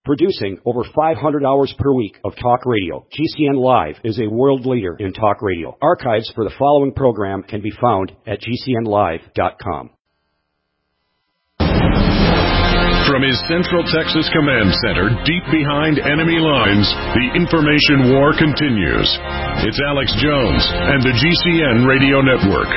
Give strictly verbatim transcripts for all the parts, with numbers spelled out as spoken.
Producing over five hundred hours per week of talk radio, G C N Live is a world leader in talk radio. Archives for the following program can be found at G C N live dot com. From his Central Texas Command Center, deep behind enemy lines, the information war continues. It's Alex Jones and the G C N Radio Network.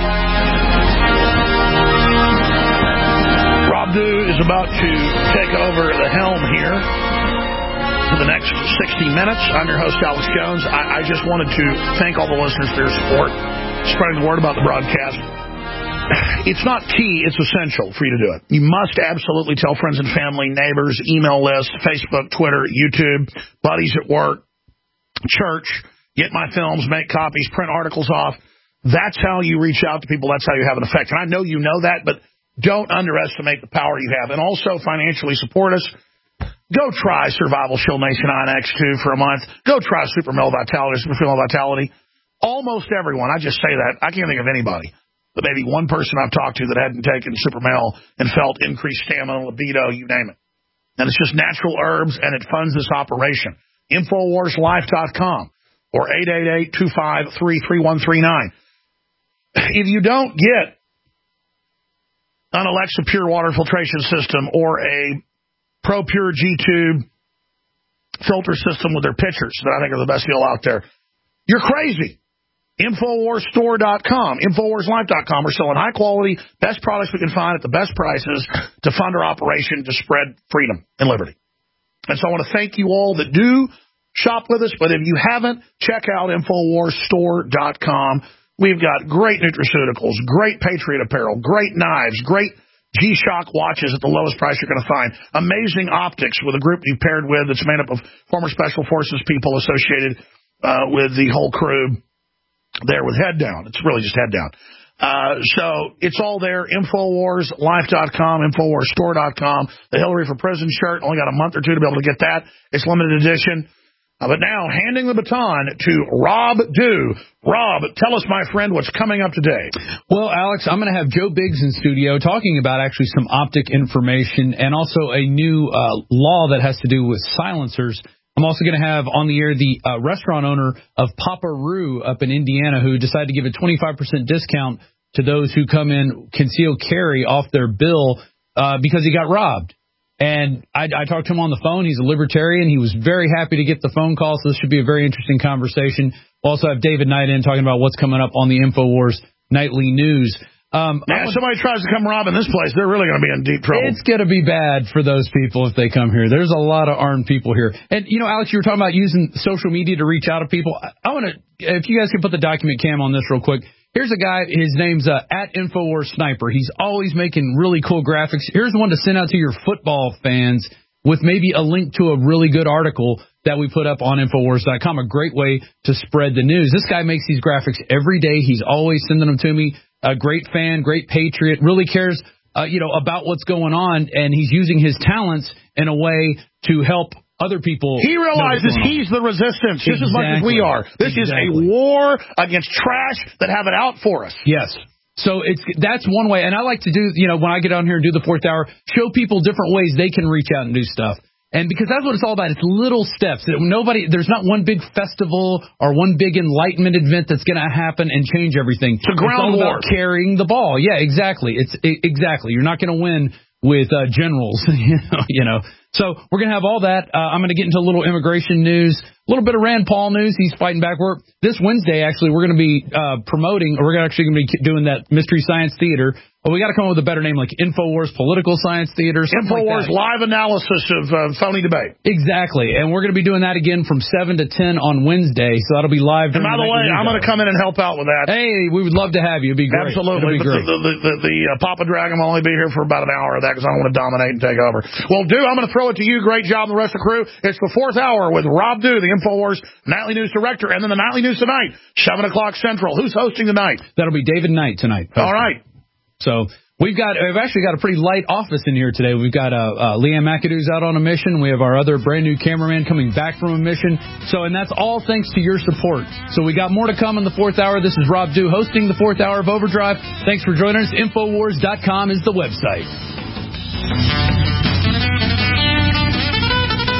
Rob Dew is about to take over the helm here for the next sixty minutes. I'm your host, Alex Jones. I, I just wanted to thank all the listeners for your support, spreading the word about the broadcast. It's not key, it's essential for you to do it. You must absolutely tell friends and family, neighbors, email list, Facebook, Twitter, YouTube, buddies at work, church, get my films, make copies, print articles off. That's how you reach out to people. That's how you have an effect. And I know you know that, but don't underestimate the power you have. And also financially support us. Go try Survival Shield Nation nine X two for a month. Go try Super Male Vitality, Super Female Vitality. Almost everyone, I just say that, I can't think of anybody, but maybe one person I've talked to that hadn't taken Super Male and felt increased stamina, libido, you name it. And it's just natural herbs, and it funds this operation. Infowars Life dot com or eight eight eight, two five three, three one three nine. If you don't get an Alexa Pure Water Filtration System or a ProPure G-Tube filter system with their pitchers that I think are the best deal out there, you're crazy. Infowars Store dot com, Infowars Life dot com. We're selling high-quality, best products we can find at the best prices to fund our operation to spread freedom and liberty. And so I want to thank you all that do shop with us, but if you haven't, check out Infowars Store dot com. We've got great nutraceuticals, great Patriot apparel, great knives, great G-Shock watches at the lowest price you're going to find, amazing optics with a group you paired with that's made up of former Special Forces people associated uh, with the whole crew there with Head Down. It's really just Head Down. Uh, so it's all there, Infowars Life dot com, Infowars Store dot com. The Hillary for Prison shirt, only got a month or two to be able to get that. It's limited edition. Uh, but now, handing the baton to Rob Dew. Rob, tell us, my friend, what's coming up today. Well, Alex, I'm going to have Joe Biggs in studio talking about actually some optic information and also a new uh, law that has to do with silencers. I'm also going to have on the air the uh, restaurant owner of Papa Roo up in Indiana who decided to give a twenty-five percent discount to those who come in concealed carry off their bill uh, because he got robbed. And I, I talked to him on the phone. He's a libertarian. He was very happy to get the phone call, so this should be a very interesting conversation. We'll also have David Knight in talking about what's coming up on the Infowars Nightly News. Um, now, if somebody tries to come robbing this place, they're really going to be in deep trouble. It's going to be bad for those people if they come here. There's a lot of armed people here. And, you know, Alex, you were talking about using social media to reach out to people. I, I want to, if you guys can put the document cam on this real quick. Here's a guy, his name's uh, at Infowars Sniper. He's always making really cool graphics. Here's one to send out to your football fans with maybe a link to a really good article that we put up on Infowars dot com, a great way to spread the news. This guy makes these graphics every day. He's always sending them to me. A great fan, great patriot, really cares uh, you know, about what's going on, and he's using his talents in a way to help other people. He realizes he's the resistance just exactly. as much as we are. This exactly. is a war against trash that have it out for us. Yes. So it's that's one way. And I like to do, you know, when I get on here and do the fourth hour, show people different ways they can reach out and do stuff. And because that's what it's all about. It's little steps. Nobody, there's not one big festival or one big enlightenment event that's going to happen and change everything. It's a ground it's all war. About carrying the ball. Yeah, exactly. It's it, exactly. You're not going to win with uh, generals, you know. You know. So we're going to have all that. Uh, I'm going to get into a little immigration news, a little bit of Rand Paul news. He's fighting back. We're, this Wednesday, actually, we're going to be uh, promoting, or we're actually going to be doing that Mystery Science Theater. Well, we got to come up with a better name, like Infowars Political Science Theater. Infowars like live analysis of uh, phony debate. Exactly. And we're going to be doing that again from seven to ten on Wednesday. So that'll be live. And by the way, I'm going to come in and help out with that. Hey, we would love to have you. It'd be great. Absolutely. Be but great. The, the, the, the uh, Papa Dragon will only be here for about an hour of that because I don't want to dominate and take over. Well, Dew, I'm going to throw it to you. Great job, the rest of the crew. It's the fourth hour with Rob Dew, the Infowars Nightly News Director, and then the Nightly News tonight, seven o'clock Central. Who's hosting tonight? That'll be David Knight tonight. All right. So we've got, we've actually got a pretty light office in here today. We've got uh, uh, Leanne McAdoo's out on a mission. We have our other brand new cameraman coming back from a mission. So, and that's all thanks to your support. So we got more to come in the fourth hour. This is Rob Dew hosting the fourth hour of Overdrive. Thanks for joining us. Infowars dot com is the website.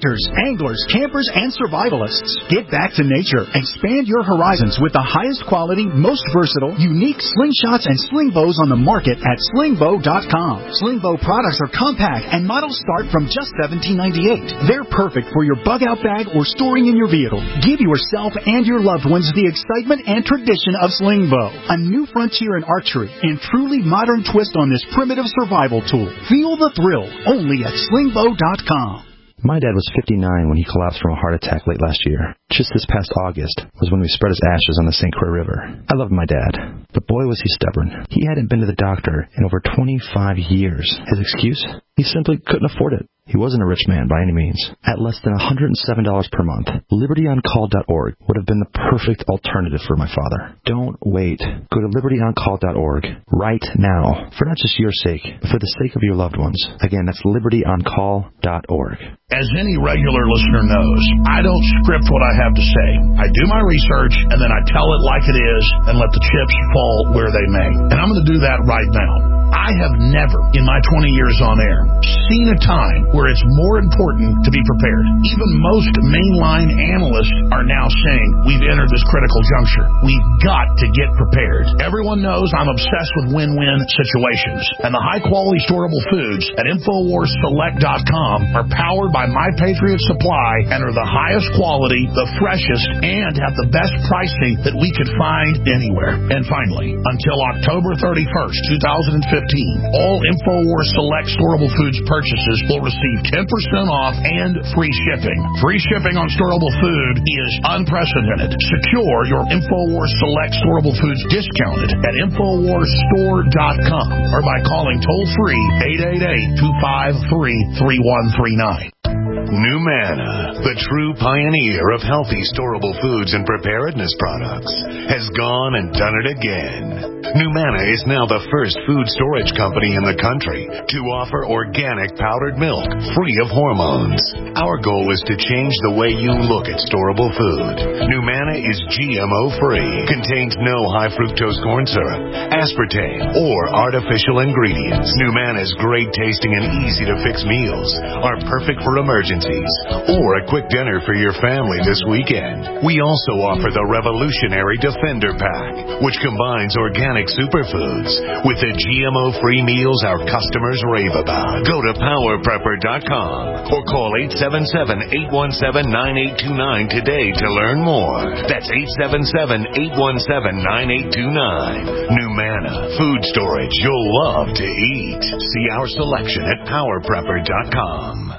hikers, anglers, campers, and survivalists. Get back to nature. Expand your horizons with the highest quality, most versatile, unique slingshots and sling bows on the market at sling bow dot com. Sling bow products are compact and models start from just seventeen ninety-eight. They're perfect for your bug-out bag or storing in your vehicle. Give yourself and your loved ones the excitement and tradition of sling bow, a new frontier in archery and truly modern twist on this primitive survival tool. Feel the thrill only at sling bow dot com. My dad was fifty-nine when he collapsed from a heart attack late last year. Just this past August was when we spread his ashes on the Saint Croix River. I loved my dad, but boy was he stubborn. He hadn't been to the doctor in over twenty-five years. His excuse? He simply couldn't afford it. He wasn't a rich man by any means. At less than one hundred seven dollars per month, liberty on call dot org would have been the perfect alternative for my father. Don't wait. Go to liberty on call dot org right now, for not just your sake, but for the sake of your loved ones. Again, that's liberty on call dot org. As any regular listener knows, I don't script what I have to say. I do my research, and then I tell it like it is, and let the chips fall where they may. And I'm going to do that right now. I have never, in my twenty years on air, seen a time where it's more important to be prepared. Even most mainline analysts are now saying we've entered this critical juncture. We've got to get prepared. Everyone knows I'm obsessed with win-win situations, and the high-quality storable foods at infowars select dot com are powered by My Patriot Supply and are the highest quality, the freshest, and have the best pricing that we could find anywhere. And finally, until October thirty-first, twenty fifteen, all InfoWars Select storable foods purchases will receive ten percent off and free shipping. Free shipping on storable food is unprecedented. Secure your InfoWars Select storable foods discounted at infowars store dot com or by calling toll-free eight eight eight, two five three, three one three nine. NuManna, the true pioneer of healthy storable foods and preparedness products, has gone and done it again. NuManna is now the first food storage company in the country to offer organic powdered milk free of hormones. Our goal is to change the way you look at storable food. NuManna is G M O-free, contains no high fructose corn syrup, aspartame, or artificial ingredients. NuManna's great tasting and easy to fix meals are perfect for emergencies or a quick dinner for your family this weekend. We also offer the revolutionary Defender Pack, which combines organic superfoods with the G M O-free meals our customers rave about. Go to power prepper dot com or call eight seven seven, eight one seven, nine eight two nine today to learn more. That's eight seven seven, eight one seven, nine eight two nine. NuManna, food storage you'll love to eat. See our selection at power prepper dot com.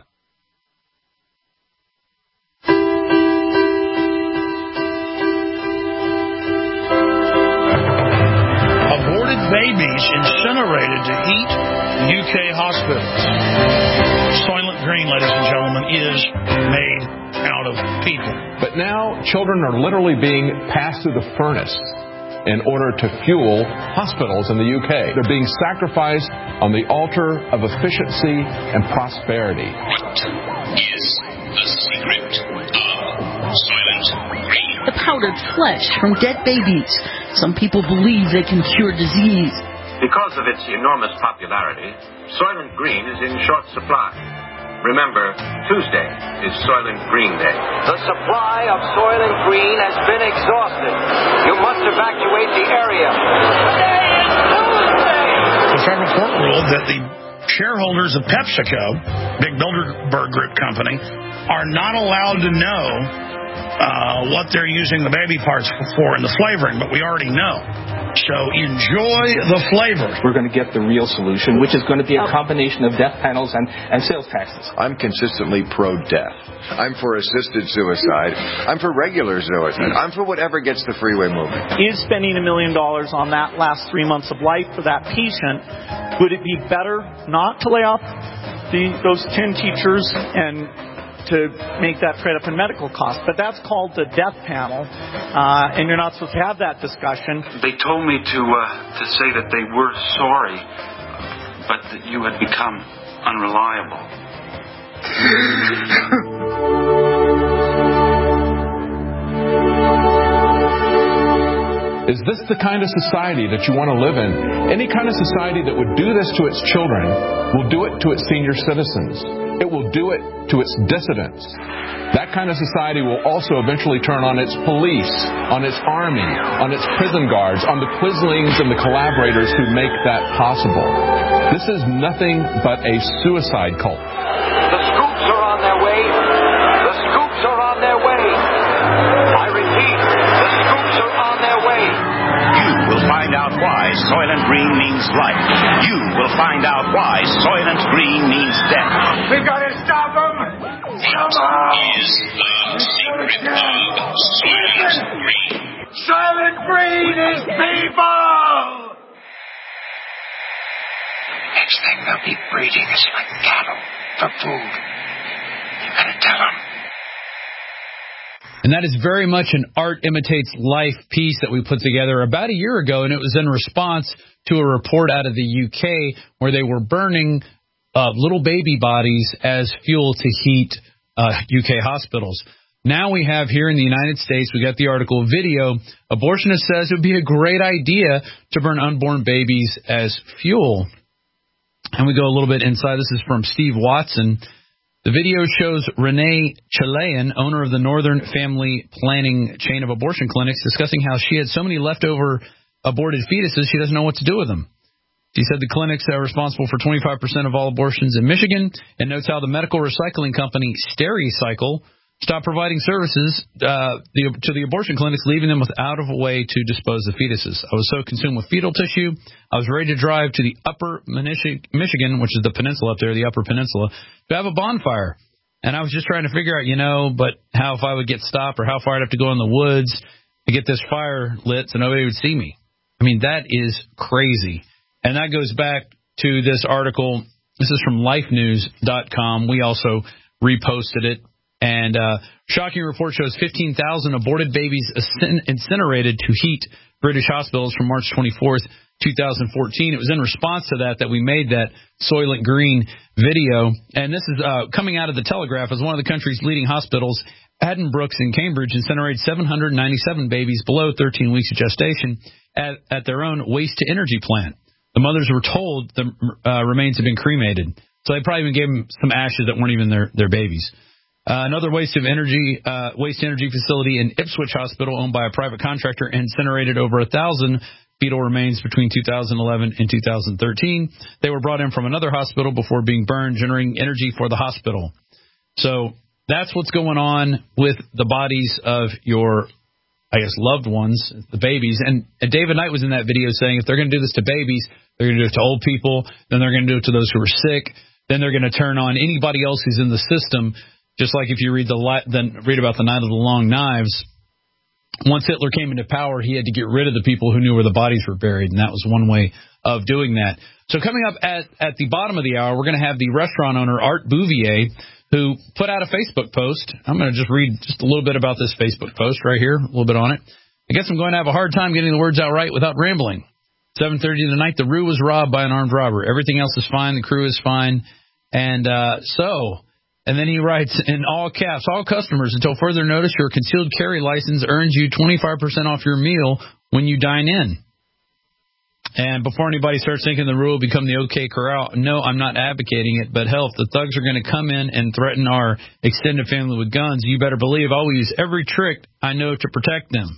Babies incinerated to heat U K hospitals. Soylent Green, ladies and gentlemen, is made out of people. But now children are literally being passed through the furnace in order to fuel hospitals in the U K. They're being sacrificed on the altar of efficiency and prosperity. What is the secret of Soylent Green? The powdered flesh from dead babies. Some people believe they can cure disease. Because of its enormous popularity, Soylent Green is in short supply. Remember, Tuesday is Soylent Green Day. The supply of Soylent Green has been exhausted. You must evacuate the area. Today is Tuesday! The federal court ruled that the shareholders of PepsiCo, big Bilderberg Group company, are not allowed to know uh, what they're using the baby parts for in the flavoring, but we already know. So enjoy the flavor. We're going to get the real solution, which is going to be a combination of death panels and, and sales taxes. I'm consistently pro-death. I'm for assisted suicide. I'm for regular suicide. I'm for whatever gets the freeway moving. Is spending a million dollars on that last three months of life for that patient, would it be better not to lay off the, those ten teachers and to make that trade up in medical costs? But that's called the death panel, uh, and you're not supposed to have that discussion. They told me to uh, to say that they were sorry, but that you had become unreliable. Is this the kind of society that you want to live in? Any kind of society that would do this to its children will do it to its senior citizens. It will do it to its dissidents. That kind of society will also eventually turn on its police, on its army, on its prison guards, on the quislings and the collaborators who make that possible. This is nothing but a suicide cult. The scoops are on their way. The scoops are on their way. I repeat, the scoops are on their way. You will find out why Soylent Green means life. You will find out why Soylent Green means death. We've got to stop them. What is the secret of Soylent Green? Soylent Green is people. Next thing they'll be breeding is like cattle for food. You gotta tell them. And that is very much an art imitates life piece that we put together about a year ago, and it was in response to a report out of the U K where they were burning uh, little baby bodies as fuel to heat uh, U K hospitals. Now we have here in the United States, we got the article video, abortionist says it would be a great idea to burn unborn babies as fuel. And we go a little bit inside. This is from Steve Watson. The video shows Renee Chilean, owner of the Northern Family Planning chain of abortion clinics, discussing how she had so many leftover aborted fetuses she doesn't know what to do with them. She said the clinics are responsible for twenty-five percent of all abortions in Michigan, and notes how the medical recycling company Stericycle stopped providing services uh, the, to the abortion clinics, leaving them without a way to dispose of fetuses. I was so consumed with fetal tissue, I was ready to drive to the upper Michigan, which is the peninsula up there, the upper peninsula, to have a bonfire. And I was just trying to figure out, you know, but how if I would get stopped or how far I'd have to go in the woods to get this fire lit so nobody would see me. I mean, that is crazy. And that goes back to this article. This is from life news dot com. We also reposted it. And uh, shocking report shows fifteen thousand aborted babies incinerated to heat British hospitals from March twenty-fourth, twenty fourteen. It was in response to that that we made that Soylent Green video. And this is uh, coming out of the Telegraph as one of the country's leading hospitals. Addenbrooke's in Cambridge incinerated seven hundred ninety-seven babies below thirteen weeks of gestation at, at their own waste-to-energy plant. The mothers were told the uh, remains had been cremated. So they probably even gave them some ashes that weren't even their, their babies. Uh, another waste of energy, uh, waste energy facility in Ipswich Hospital, owned by a private contractor, incinerated over a thousand fetal remains between two thousand eleven and two thousand thirteen. They were brought in from another hospital before being burned, generating energy for the hospital. So that's what's going on with the bodies of your, I guess, loved ones, the babies. And David Knight was in that video saying if they're going to do this to babies, they're going to do it to old people, then they're going to do it to those who are sick, then they're going to turn on anybody else who's in the system. Just like if you read the then read about the Night of the Long Knives, once Hitler came into power, he had to get rid of the people who knew where the bodies were buried, and that was one way of doing that. So coming up at, at the bottom of the hour, we're going to have the restaurant owner, Art Bouvier, who put out a Facebook post. I'm going to just read just a little bit about this Facebook post right here, a little bit on it. I guess I'm going to have a hard time getting the words out right without rambling. seven thirty tonight, the Roo was robbed by an armed robber. Everything else is fine. The crew is fine. And uh, so... And then he writes, in all caps, all customers, until further notice, your concealed carry license earns you twenty-five percent off your meal when you dine in. And before anybody starts thinking the rule will become the OK Corral, no, I'm not advocating it, but hell, if the thugs are going to come in and threaten our extended family with guns, you better believe I'll use every trick I know to protect them.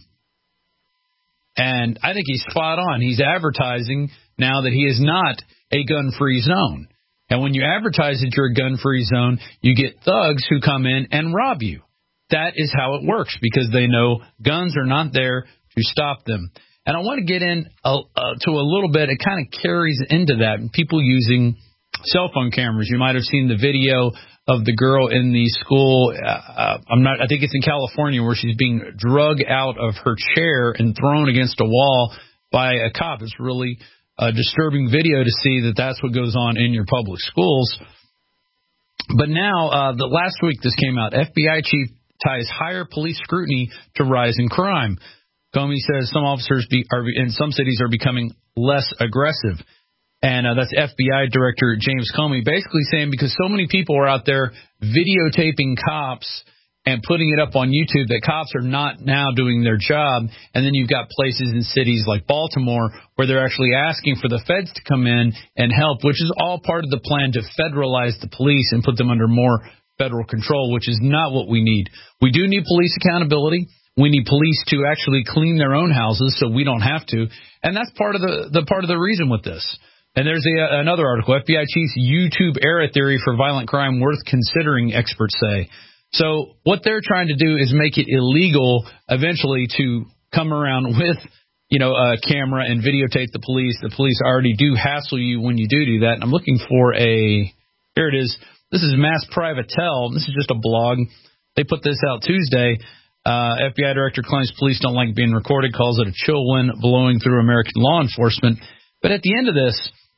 And I think he's spot on. He's advertising now that he is not a gun-free zone. And when you advertise that you're a gun-free zone, you get thugs who come in and rob you. That is how it works, because they know guns are not there to stop them. And I want to get in a, uh, to a little bit. It kind of carries into that. People using cell phone cameras. You might have seen the video of the girl in the school. Uh, I'm not. I think it's in California, where she's being drug out of her chair and thrown against a wall by a cop. It's really a disturbing video to see that that's what goes on in your public schools. But now, uh, the last week this came out, F B I chief ties higher police scrutiny to rise in crime. Comey says some officers be, are in some cities are becoming less aggressive. And uh, that's F B I Director James Comey basically saying because so many people are out there videotaping cops and putting it up on YouTube that cops are not now doing their job. And then you've got places in cities like Baltimore where they're actually asking for the feds to come in and help, which is all part of the plan to federalize the police and put them under more federal control, which is not what we need. We do need police accountability. We need police to actually clean their own houses so we don't have to. And that's part of the, the part of the reason with this. And there's a, another article, F B I Chief's YouTube era theory for violent crime worth considering, experts say. So what they're trying to do is make it illegal eventually to come around with, you know, a camera and videotape the police. The police already do hassle you when you do do that. And I'm looking for a, here it is. This is Mass Privatel. This is just a blog. They put this out Tuesday. Uh, F B I director claims police don't like being recorded, calls it a chill wind blowing through American law enforcement. But at the end of this,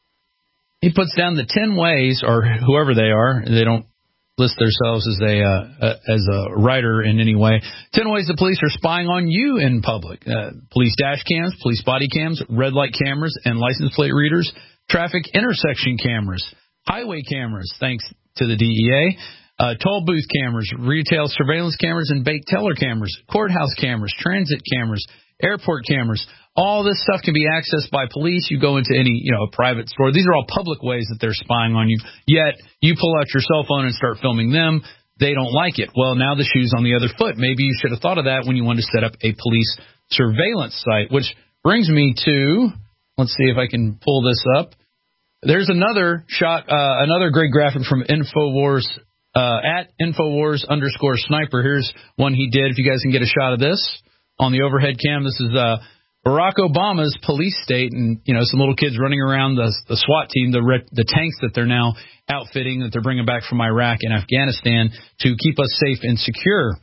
he puts down the ten ways, or whoever they are, they don't list themselves as a uh, as a writer in any way. Ten ways the police are spying on you in public: uh, police dash cams, police body cams, red light cameras, and license plate readers, traffic intersection cameras, highway cameras, thanks to the D E A, uh, toll booth cameras, retail surveillance cameras, and bait teller cameras, courthouse cameras, transit cameras, airport cameras. All this stuff can be accessed by police. You go into any, you know, a private store. These are all public ways that they're spying on you. Yet you pull out your cell phone and start filming them. They don't like it. Well, now the shoe's on the other foot. Maybe you should have thought of that when you wanted to set up a police surveillance site, which brings me to, let's see if I can pull this up. There's another shot, uh, another great graphic from InfoWars, uh, at InfoWars underscore sniper. Here's one he did. If you guys can get a shot of this on the overhead cam, this is, uh, Barack Obama's police state, and, you know, some little kids running around the, the SWAT team, the re- the tanks that they're now outfitting, that they're bringing back from Iraq and Afghanistan to keep us safe and secure.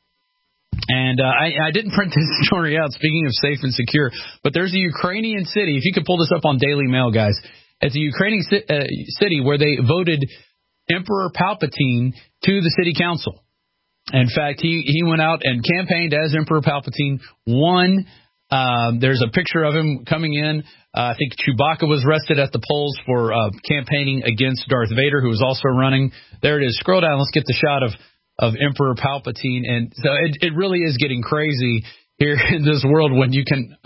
And uh, I, I didn't print this story out, speaking of safe and secure, but there's a Ukrainian city. If you could pull this up on Daily Mail, guys. It's a Ukrainian ci- uh, city where they voted Emperor Palpatine to the city council. In fact, he, he went out and campaigned as Emperor Palpatine, won. Um, there's a picture of him coming in. Uh, I think Chewbacca was arrested at the polls for uh, campaigning against Darth Vader, who was also running. There it is. Scroll down. Let's get the shot of, of Emperor Palpatine. And so it, it really is getting crazy here in this world when you can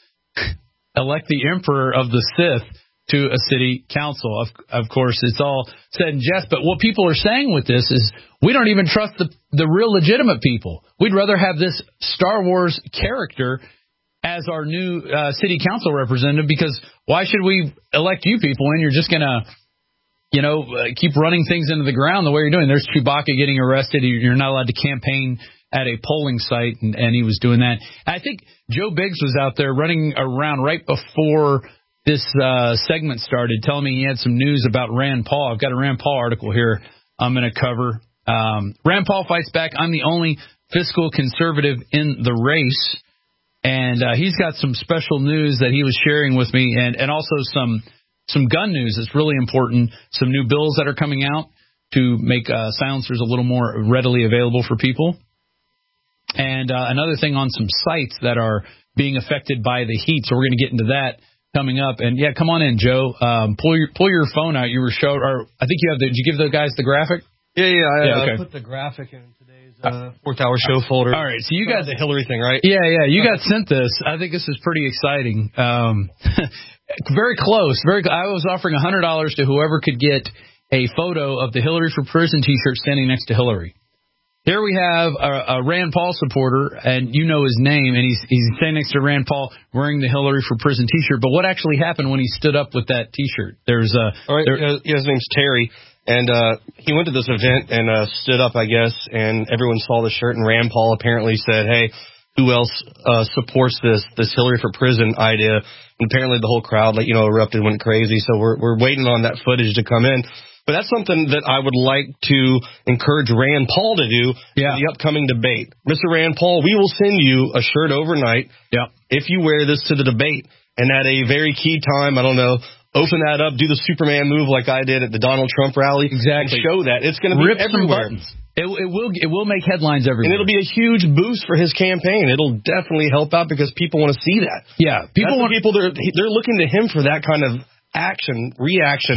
elect the Emperor of the Sith to a city council. Of, of course, it's all said in jest. But what people are saying with this is we don't even trust the, the real legitimate people. We'd rather have this Star Wars character as our new uh, city council representative, because why should we elect you people when you're just going to, you know, uh, keep running things into the ground the way you're doing? There's Chewbacca getting arrested. You're not allowed to campaign at a polling site, and, and he was doing that. I think Joe Biggs was out there running around right before this uh, segment started, telling me he had some news about Rand Paul. I've got a Rand Paul article here I'm going to cover. Um, Rand Paul fights back. I'm the only fiscal conservative in the race. And uh, he's got some special news that he was sharing with me, and, and also some some gun news that's really important, some new bills that are coming out to make uh, silencers a little more readily available for people. And uh, another thing on some sites that are being affected by the heat. So we're going to get into that coming up. And, yeah, come on in, Joe. Um, pull your pull your phone out. You were showed, or I think you have the, did you give the guys the graphic? Yeah, yeah, I yeah, okay. uh, put the graphic in today's uh, fourth hour show folder. All right, so you got the Hillary thing, right? Yeah, yeah, you got sent this. I think this is pretty exciting. Um, very close. Very. I was offering one hundred dollars to whoever could get a photo of the Hillary for Prison T-shirt standing next to Hillary. Here we have a, a Rand Paul supporter, and you know his name, and he's he's standing next to Rand Paul wearing the Hillary for Prison T-shirt. But what actually happened when he stood up with that T-shirt? There's a. All right, there, yeah, his name's Terry. And uh, he went to this event and uh, stood up, I guess, and everyone saw the shirt. And Rand Paul apparently said, hey, who else uh, supports this this Hillary for Prison idea? And apparently the whole crowd, like, you know, erupted, went crazy. So we're we're waiting on that footage to come in. But that's something that I would like to encourage Rand Paul to do yeah. in the upcoming debate. Mister Rand Paul, we will send you a shirt overnight yeah. if you wear this to the debate. And at a very key time, I don't know, open that up, do the Superman move like I did at the Donald Trump rally. Exactly. And show that. It's going to be Rip everywhere. It, it will it will make headlines everywhere. And it'll be a huge boost for his campaign. It'll definitely help out because people want to see that. Yeah. People That's want people they're, they're looking to him for that kind of action, reaction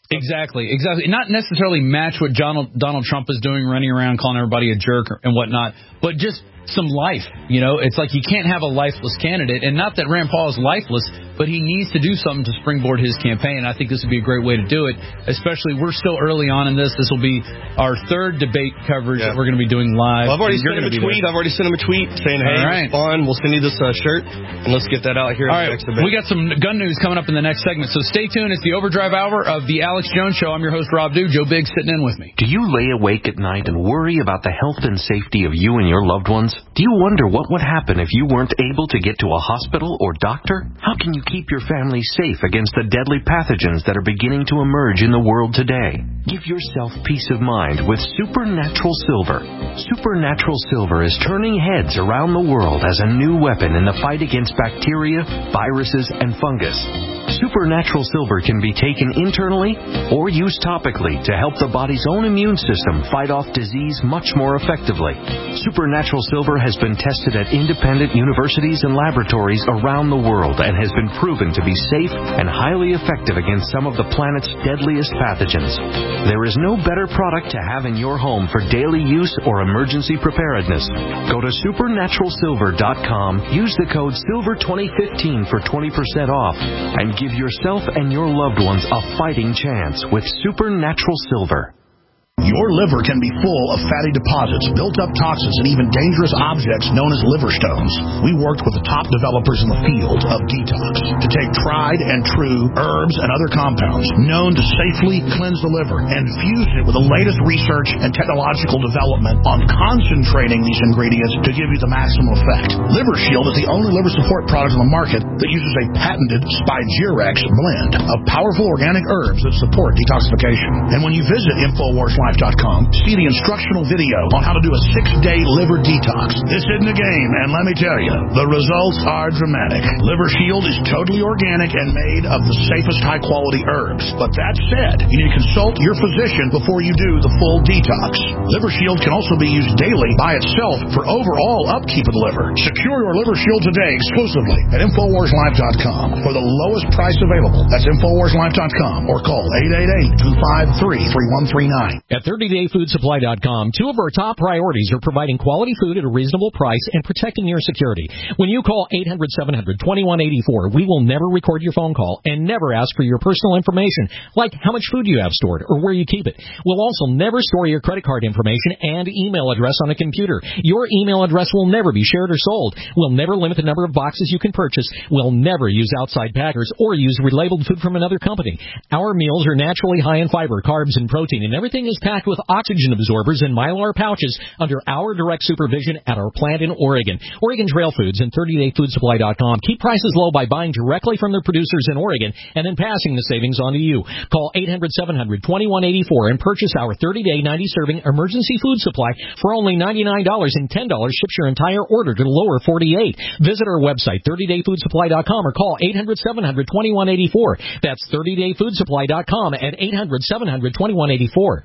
Exactly, exactly. Not necessarily match what Donald, Donald Trump is doing, running around calling everybody a jerk and whatnot, but just some life. You know, it's like you can't have a lifeless candidate, and not that Rand Paul is lifeless, but he needs to do something to springboard his campaign. I think this would be a great way to do it, especially we're still early on in this. This will be our third debate coverage yeah. that we're going to be doing live. Well, I've already sent him a tweet. I've already sent him a tweet saying, hey, right. respond. We'll send you this uh, shirt, and let's get that out here. All in right, the next debate. We got some gun news coming up in the next segment, so stay tuned. It's the Overdrive Hour of the Alex Jones Show. I'm your host, Rob Dew. Joe Biggs sitting in with me. Do you lay awake at night and worry about the health and safety of you and your loved ones? Do you wonder what would happen if you weren't able to get to a hospital or doctor? How can you keep your family safe against the deadly pathogens that are beginning to emerge in the world today? Give yourself peace of mind with Supernatural Silver. Supernatural Silver is turning heads around the world as a new weapon in the fight against bacteria, viruses, and fungus. Supernatural Silver can be taken internally or used topically to help the body's own immune system fight off disease much more effectively. Supernatural Silver has been tested at independent universities and laboratories around the world and has been proven to be safe and highly effective against some of the planet's deadliest pathogens. There is no better product to have in your home for daily use or emergency preparedness. Go to supernatural silver dot com, use the code silver twenty fifteen for twenty percent off, and give yourself and your loved ones a fighting chance with Supernatural Silver. Your liver can be full of fatty deposits, built-up toxins, and even dangerous objects known as liver stones. We worked with the top developers in the field of detox to take tried and true herbs and other compounds known to safely cleanse the liver and fuse it with the latest research and technological development on concentrating these ingredients to give you the maximum effect. Liver Shield is the only liver support product on the market that uses a patented Spigerex blend of powerful organic herbs that support detoxification. And when you visit InfoWars Life dot com, see the instructional video on how to do a six-day liver detox. This isn't a game, and let me tell you, the results are dramatic. Liver Shield is totally organic and made of the safest high-quality herbs. But that said, you need to consult your physician before you do the full detox. Liver Shield can also be used daily by itself for overall upkeep of the liver. Secure your Liver Shield today exclusively at InfoWars Life dot com for the lowest price available. That's InfoWars Life dot com or call eight eight eight, two five three, three one three nine. At thirty day food supply dot com, two of our top priorities are providing quality food at a reasonable price and protecting your security. When you call eight hundred, seven hundred, twenty-one eighty-four, we will never record your phone call and never ask for your personal information, like how much food you have stored or where you keep it. We'll also never store your credit card information and email address on a computer. Your email address will never be shared or sold. We'll never limit the number of boxes you can purchase. We'll never use outside packers or use relabeled food from another company. Our meals are naturally high in fiber, carbs, and protein, and everything is packed with oxygen absorbers in Mylar pouches under our direct supervision at our plant in Oregon. Oregon Trail Foods and thirty day food supply dot com keep prices low by buying directly from their producers in Oregon and then passing the savings on to you. Call eight hundred, seven hundred, twenty-one eighty-four and purchase our thirty day, ninety serving emergency food supply for only ninety-nine dollars, and ten dollars ships your entire order to the lower forty-eight. Visit our website, thirty day food supply dot com, or call eight hundred, seven hundred, twenty-one eighty-four. That's thirty day food supply dot com at eight hundred, seven hundred, twenty-one eighty-four.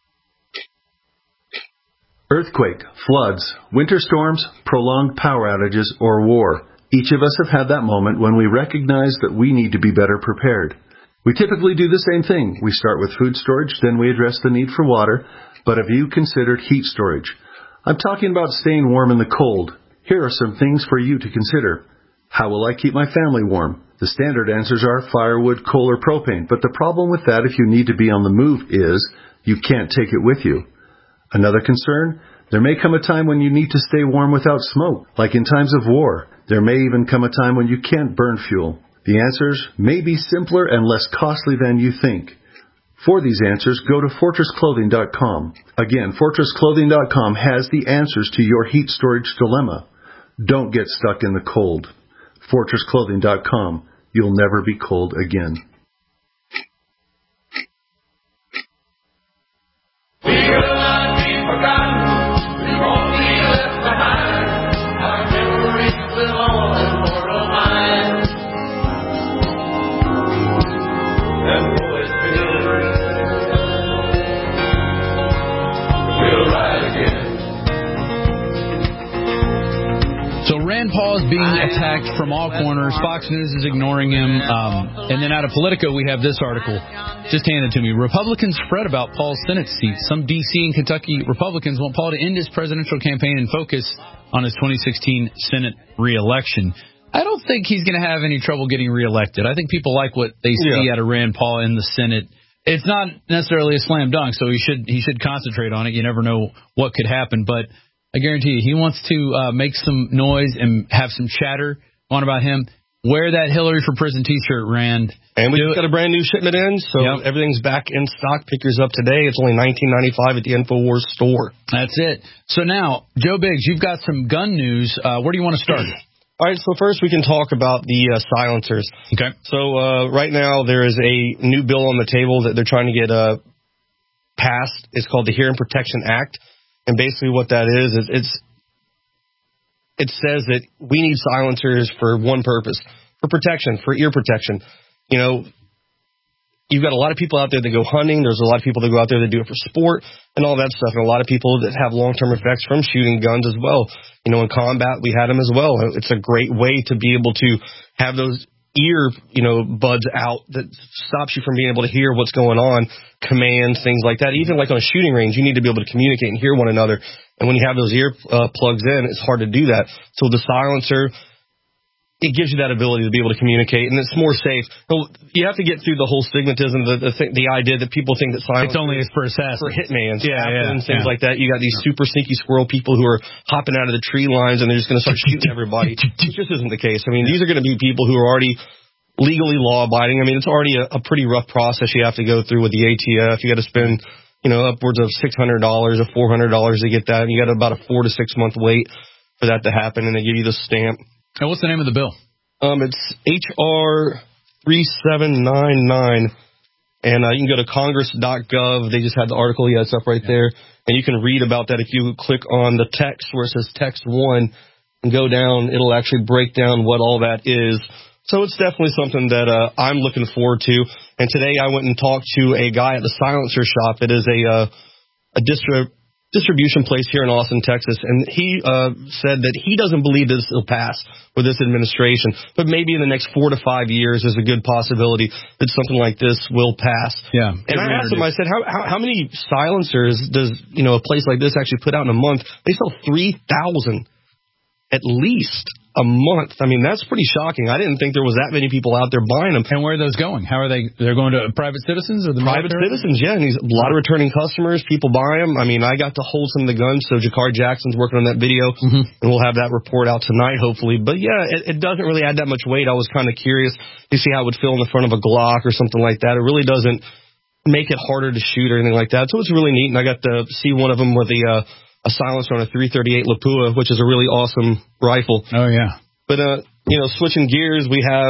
Earthquake, floods, winter storms, prolonged power outages, or war. Each of us have had that moment when we recognize that we need to be better prepared. We typically do the same thing. We start with food storage, then we address the need for water. But have you considered heat storage? I'm talking about staying warm in the cold. Here are some things for you to consider. How will I keep my family warm? The standard answers are firewood, coal, or propane. But the problem with that, if you need to be on the move, is you can't take it with you. Another concern, there may come a time when you need to stay warm without smoke, like in times of war. There may even come a time when you can't burn fuel. The answers may be simpler and less costly than you think. For these answers, go to fortress clothing dot com. Again, fortress clothing dot com has the answers to your heat storage dilemma. Don't get stuck in the cold. fortress clothing dot com. You'll never be cold again. Rand Paul is being attacked from all corners. Fox News is ignoring him. Um, and then out of Politico, we have this article just handed to me. Republicans fret about Paul's Senate seat. Some D C and Kentucky Republicans want Paul to end his presidential campaign and focus on his twenty sixteen Senate re-election. I don't think he's going to have any trouble getting reelected. I think people like what they see yeah. out of Rand Paul in the Senate. It's not necessarily a slam dunk, so he should he should concentrate on it. You never know what could happen, but I guarantee you, he wants to uh, make some noise and have some chatter on about him. Wear that Hillary for Prison T-shirt, Rand. And we just got a brand new shipment in, so yep. everything's back in stock. Pick yours up today. It's only nineteen ninety-five at the InfoWars store. That's it. So now, Joe Biggs, you've got some gun news. Uh, where do you want to start? All right, so first we can talk about the uh, silencers. Okay. So uh, right now there is a new bill on the table that they're trying to get uh, passed. It's called the Hearing Protection Act, and basically what that is is it's it says that we need silencers for one purpose, for protection, for ear protection. You know, you've got a lot of people out there that go hunting. There's a lot of people that go out there that do it for sport and all that stuff, and a lot of people that have long-term effects from shooting guns as well. You know, in combat, we had them as well. It's a great way to be able to have those ear, you know, buds out that stops you from being able to hear what's going on, commands, things like that. Even like on a shooting range, you need to be able to communicate and hear one another. And when you have those ear uh, plugs in, it's hard to do that. So the silencer, it gives you that ability to be able to communicate, and it's more safe. You have to get through the whole stigmatism, the the, th- the idea that people think that silence it's only for assassins, for hitmans, yeah, yeah, and things yeah. like that. You got these super sneaky squirrel people who are hopping out of the tree lines and they're just going to start shooting everybody. It just isn't the case. I mean, these are going to be people who are already legally law-abiding. I mean, it's already a, a pretty rough process you have to go through with the A T F. You got to spend, you know, upwards of six hundred dollars or four hundred dollars to get that, and you got about a four to six month wait for that to happen, and they give you the stamp. And what's the name of the bill? Um, it's H R three seven nine nine, and uh, you can go to congress dot gov. They just had the article. Yeah, it's up right there, and you can read about that if you click on the text where it says text one and go down. It'll actually break down what all that is. So it's definitely something that uh, I'm looking forward to. And today I went and talked to a guy at the silencer shop. It is a uh, a distri- distribution place here in Austin, Texas, and he uh, said that he doesn't believe this will pass with this administration, but maybe in the next four to five years there's a good possibility that something like this will pass. Yeah. And I asked him, I said, how, how how many silencers does, you know, a place like this actually put out in a month? They sell three thousand at least a month. I mean, that's pretty shocking. I didn't think there was that many people out there buying them. And where are those going? How are they? They're going to private citizens or the private military? citizens? Yeah, and he's a lot of returning customers. People buy them. I mean, I got to hold some of the guns, so Jakar Jackson's working on that video, mm-hmm. and we'll have that report out tonight, hopefully. But yeah, it, it doesn't really add that much weight. I was kind of curious to see how it would feel in the front of a Glock or something like that. It really doesn't make it harder to shoot or anything like that. So it's really neat, and I got to see one of them with the uh, a silencer on a three thirty-eight Lapua, which is a really awesome rifle. Oh yeah. But, uh, you know, switching gears, we have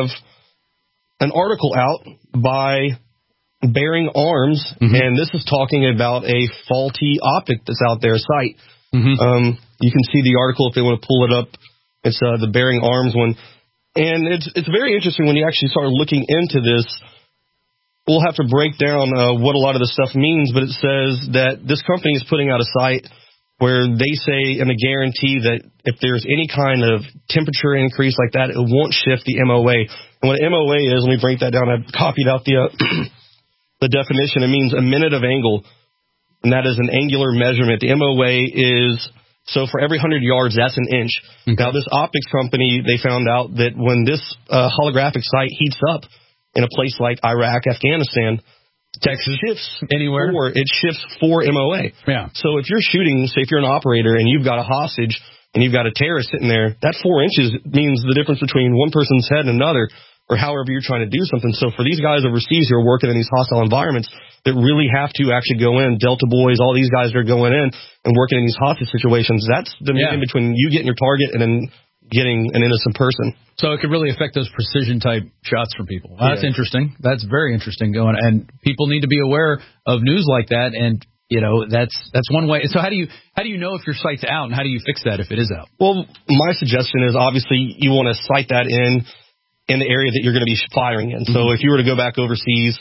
an article out by Bearing Arms, mm-hmm. and this is talking about a faulty optic that's out there, sight. Mm-hmm. Um, you can see the article if they want to pull it up. It's uh, the Bearing Arms one. And it's it's very interesting when you actually start looking into this. We'll have to break down uh, what a lot of this stuff means, but it says that this company is putting out a sight where they say and they guarantee that if there's any kind of temperature increase like that, it won't shift the M O A. And what M O A is, let me break that down. I've copied out the uh, the definition. It means a minute of angle, and that is an angular measurement. The M O A is, so for every one hundred yards, that's an inch. Okay. Now, this optics company, they found out that when this uh, holographic sight heats up in a place like Iraq, Afghanistan, Texas, shifts anywhere. Four, it shifts four M O A. Yeah. So if you're shooting, say if you're an operator and you've got a hostage and you've got a terrorist sitting there, that four inches means the difference between one person's head and another, or however you're trying to do something. So for these guys overseas who are working in these hostile environments that really have to actually go in, Delta Boys, all these guys that are going in and working in these hostage situations, that's the median yeah. between you getting your target and then getting an innocent person. So it could really affect those precision type shots from people. Well, that's yeah. interesting. That's very interesting going. And people need to be aware of news like that. And, you know, that's that's one way. So how do you how do you know if your sight's out, and how do you fix that if it is out? Well, my suggestion is obviously you want to sight that in in the area that you're going to be firing in. Mm-hmm. So if you were to go back overseas,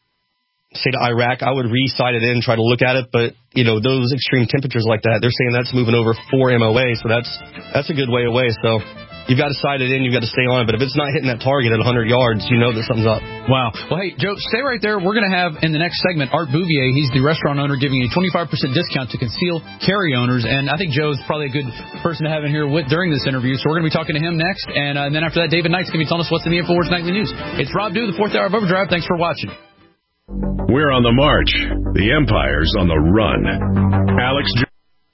say to Iraq, I would re-sight it in, try to look at it. But, you know, those extreme temperatures like that, they're saying that's moving over four M O A. So that's that's a good way away. So you've got to sight it in, you've got to stay on it. But if it's not hitting that target at one hundred yards, you know that something's up. Wow. Well, hey, Joe, stay right there. We're going to have in the next segment Art Bouvier. He's the restaurant owner giving a twenty-five percent discount to concealed carry owners. And I think Joe's probably a good person to have in here with, during this interview. So we're going to be talking to him next. And, uh, and then after that, David Knight's going to be telling us what's in the InfoWars Nightly News. It's Rob Dew, the fourth hour of Overdrive. Thanks for watching. We're on the march. The Empire's on the run. Alex Jones.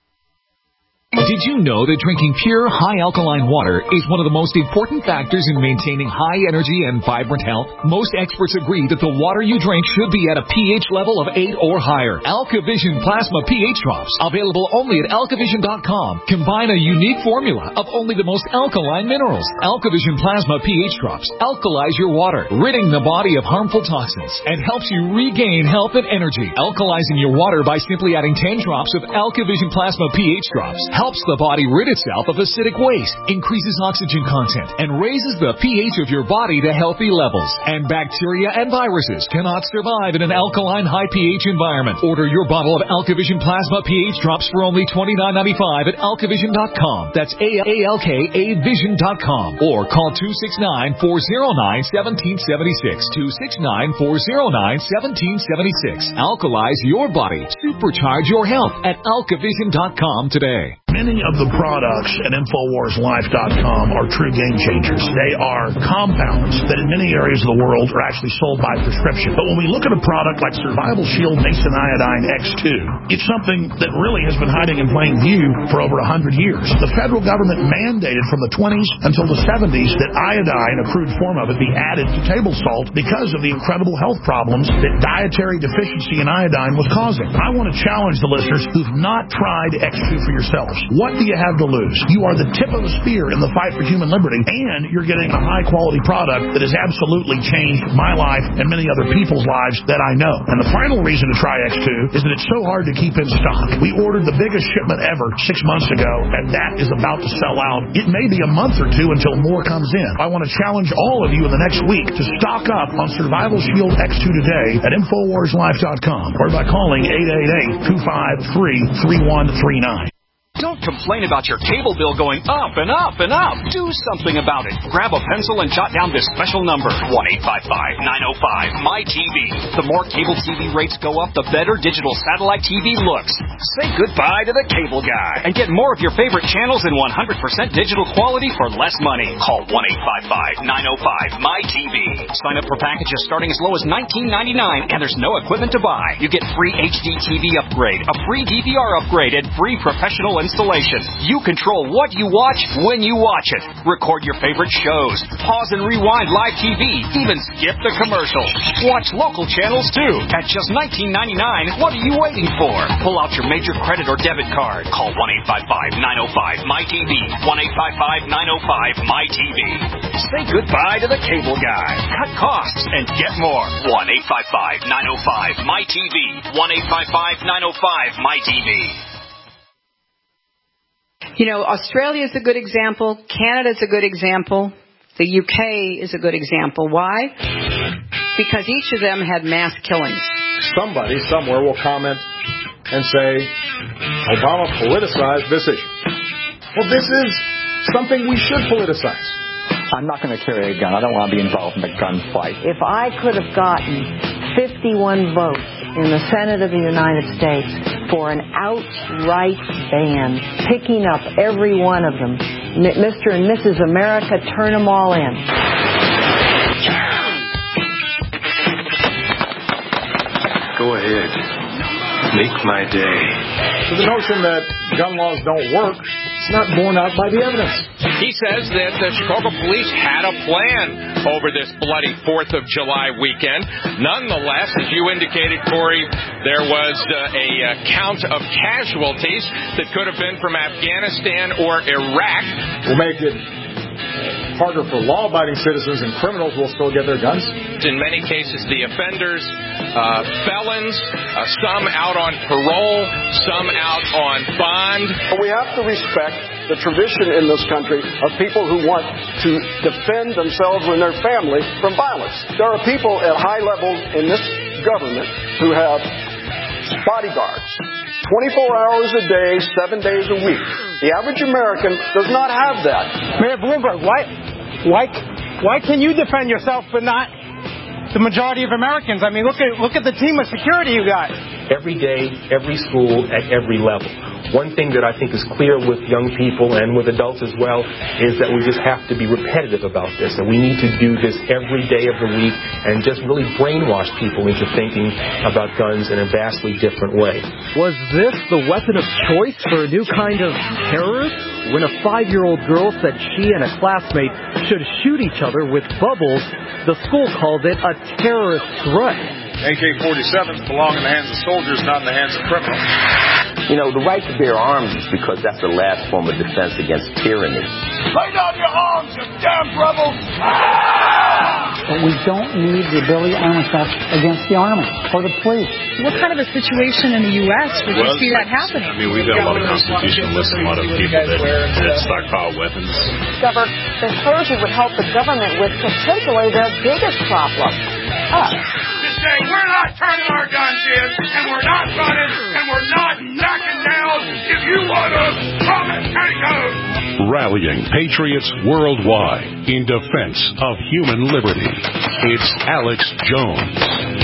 Did you know that drinking pure, high-alkaline water is one of the most important factors in maintaining high energy and vibrant health? Most experts agree that the water you drink should be at a pH level of eight or higher. AlkaVision Plasma pH Drops, available only at alkavision dot com, combine a unique formula of only the most alkaline minerals. AlkaVision Plasma pH Drops alkalize your water, ridding the body of harmful toxins, and helps you regain health and energy. Alkalizing your water by simply adding ten drops of AlkaVision Plasma pH Drops helps the body rid itself of acidic waste, increases oxygen content, and raises the pH of your body to healthy levels. And bacteria and viruses cannot survive in an alkaline high pH environment. Order your bottle of AlkaVision Plasma pH Drops for only twenty-nine ninety-five at alkavision dot com. That's A L K A vision dot com. Or call two six nine, four oh nine, one seven seven six. two six nine, four oh nine, one seven seven six. Alkalize your body. Supercharge your health at alkavision dot com today. Many of the products at Infowars Life dot com are true game changers. They are compounds that in many areas of the world are actually sold by prescription. But when we look at a product like Survival Shield Mason Iodine X two, it's something that really has been hiding in plain view for over one hundred years. The federal government mandated from the twenties until the seventies that iodine, a crude form of it, be added to table salt because of the incredible health problems that dietary deficiency in iodine was causing. I want to challenge the listeners who've not tried X two for yourselves. What do you have to lose? You are the tip of the spear in the fight for human liberty, and you're getting a high-quality product that has absolutely changed my life and many other people's lives that I know. And the final reason to try X two is that it's so hard to keep in stock. We ordered the biggest shipment ever six months ago, and that is about to sell out. It may be a month or two until more comes in. I want to challenge all of you in the next week to stock up on Survival Shield X two today at Infowars Life dot com or by calling eight eight eight, two five three, three one three nine. Don't complain about your cable bill going up and up and up. Do something about it. Grab a pencil and jot down this special number, one eight five five, nine oh five, M Y T V. The more cable T V rates go up, the better digital satellite T V looks. Say goodbye to the cable guy and get more of your favorite channels in one hundred percent digital quality for less money. Call one eight five five, nine oh five, M Y T V. Sign up for packages starting as low as nineteen ninety-nine, and there's no equipment to buy. You get free H D T V upgrade, a free D V R upgrade, and free professional installation. You control what you watch when you watch it. Record your favorite shows. Pause and rewind live T V. Even skip the commercials. Watch local channels too. At just nineteen ninety-nine, what are you waiting for? Pull out your major credit or debit card. Call one eight five five, nine oh five, M Y T V. one eight five five, nine oh five, M Y T V. Say goodbye to the cable guy. Cut costs and get more. one eight five five, nine oh five, M Y T V. one eight five five, nine oh five, M Y T V. You know, Australia is a good example. Canada is a good example. The U K is a good example. Why? Because each of them had mass killings. Somebody somewhere will comment and say, Obama politicized this issue. Well, this is something we should politicize. I'm not going to carry a gun. I don't want to be involved in a gunfight. If I could have gotten fifty-one votes in the Senate of the United States for an outright ban, picking up every one of them, Mister and Missus America, turn them all in. Go ahead. Make my day. So the notion that gun laws don't work, it's not borne out by the evidence. He says that the Chicago police had a plan over this bloody fourth of July weekend. Nonetheless, as you indicated, Corey, there was uh, a uh, count of casualties that could have been from Afghanistan or Iraq. We'll make it harder for law-abiding citizens, and criminals will still get their guns. In many cases, the offenders, uh, felons, uh, some out on parole, some out on bond. We have to respect the tradition in this country of people who want to defend themselves and their family from violence. There are people at high levels in this government who have bodyguards twenty-four hours a day, seven days a week. The average American does not have that. Mayor Bloomberg, why, why, why can you defend yourself but not the majority of Americans? I mean, look at look at the team of security you got. Every day, every school, at every level. One thing that I think is clear with young people and with adults as well is that we just have to be repetitive about this, and we need to do this every day of the week and just really brainwash people into thinking about guns in a vastly different way. Was this the weapon of choice for a new kind of terrorist? When a five-year-old girl said she and a classmate should shoot each other with bubbles, the school called it a terrorist threat. A K forty-sevens belong in the hands of soldiers, not in the hands of criminals. You know, the right to bear arms is because that's the last form of defense against tyranny. Lay down your arms, you damn rebels! But we don't need the ability to arm ourselves against the army or the police. What kind of a situation in the U S would well, you see that happening? I mean, we've got a lot of constitutionalists and a lot of people that, that stockpile weapons. Discover the clergy would help the government with potentially their biggest problem, us. Say we're not turning our guns in, and we're not running, and we're not knocking down. If you want us, come and take us. Rallying patriots worldwide in defense of human liberty. It's Alex Jones.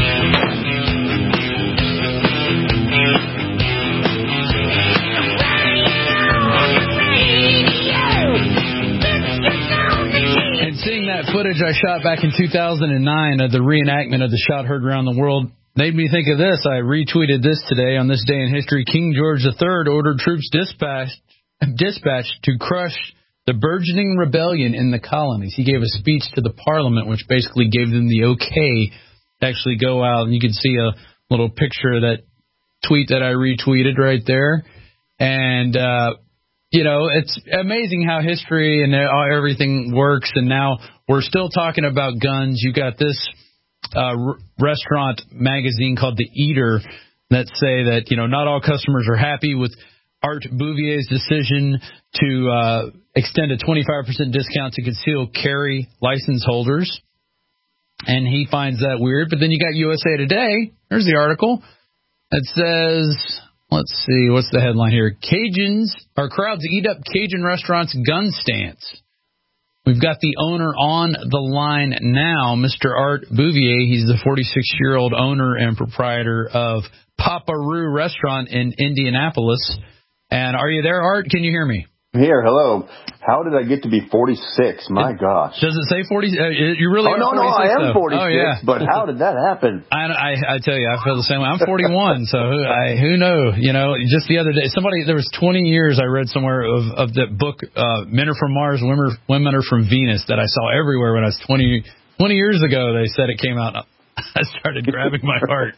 Seeing that footage I shot back in two thousand nine of the reenactment of the shot heard around the world made me think of this. I retweeted this today. On this day in history, King George the Third ordered troops dispatched, dispatched to crush the burgeoning rebellion in the colonies. He gave a speech to the Parliament, which basically gave them the okay to actually go out. And you can see a little picture of that tweet that I retweeted right there. And, uh, you know, it's amazing how history and everything works, and now we're still talking about guns. You got this uh, r- restaurant magazine called The Eater that say that, you know, not all customers are happy with Art Bouvier's decision to uh, extend a twenty-five percent discount to concealed carry license holders, and he finds that weird. But then you got U S A Today. There's the article. It says... Let's see, what's the headline here? Cajuns, or crowds eat up Cajun restaurants' gun stance. We've got the owner on the line now, Mister Art Bouvier. He's the forty-six-year-old owner and proprietor of Papa Roo Restaurant in Indianapolis. And are you there, Art? Can you hear me? Here, hello. How did I get to be forty-six? My gosh. Does it say forty? Uh, you really oh, are no, no, I am though. forty-six, oh, yeah. But how did that happen? I, I, I tell you, I feel the same way. I'm forty-one, so who, I, who knows? You know, just the other day, somebody, there was twenty years I read somewhere of, of that book, uh, Men Are From Mars, Women Are, Women Are From Venus, that I saw everywhere when I was twenty, twenty years ago. They said it came out. I started grabbing my heart.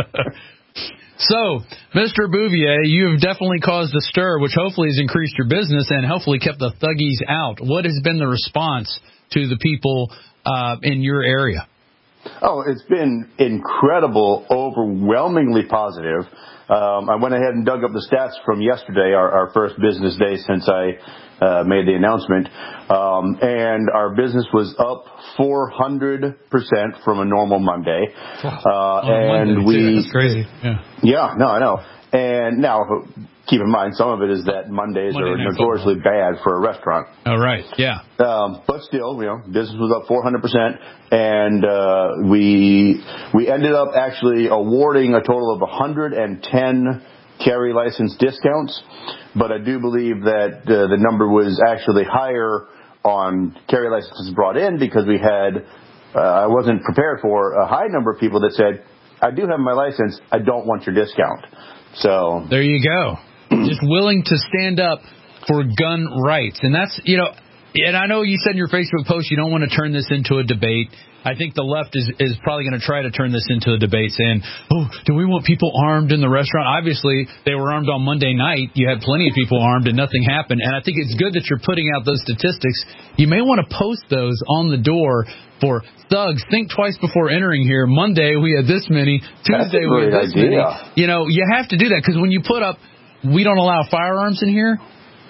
So, Mister Bouvier, you have definitely caused a stir, which hopefully has increased your business and hopefully kept the thuggies out. What has been the response to the people uh, in your area? Oh, it's been incredible, overwhelmingly positive. Um, I went ahead and dug up the stats from yesterday, our, our first business day since I uh, made the announcement. Um, and our business was up four hundred percent from a normal Monday. Uh, oh, and Monday, we, too. That's crazy. Yeah. Yeah, no, I know. And now, keep in mind, some of it is that Mondays Monday are notoriously bad for a restaurant. Oh, right, yeah. Um, but still, you know, business was up four hundred percent, and uh, we we ended up actually awarding a total of one hundred ten carry license discounts. But I do believe that uh, the number was actually higher on carry licenses brought in because we had, uh, I wasn't prepared for a high number of people that said, I do have my license, I don't want your discount. So there you go. Just willing to stand up for gun rights. And that's, you know, and I know you said in your Facebook post you don't want to turn this into a debate. I think the left is, is probably going to try to turn this into a debate saying, oh, do we want people armed in the restaurant? Obviously, they were armed on Monday night. You had plenty of people armed and nothing happened. And I think it's good that you're putting out those statistics. You may want to post those on the door for thugs. Think twice before entering here. Monday, we had this many. Tuesday, we had this idea. many. You know, you have to do that because when you put up, we don't allow firearms in here,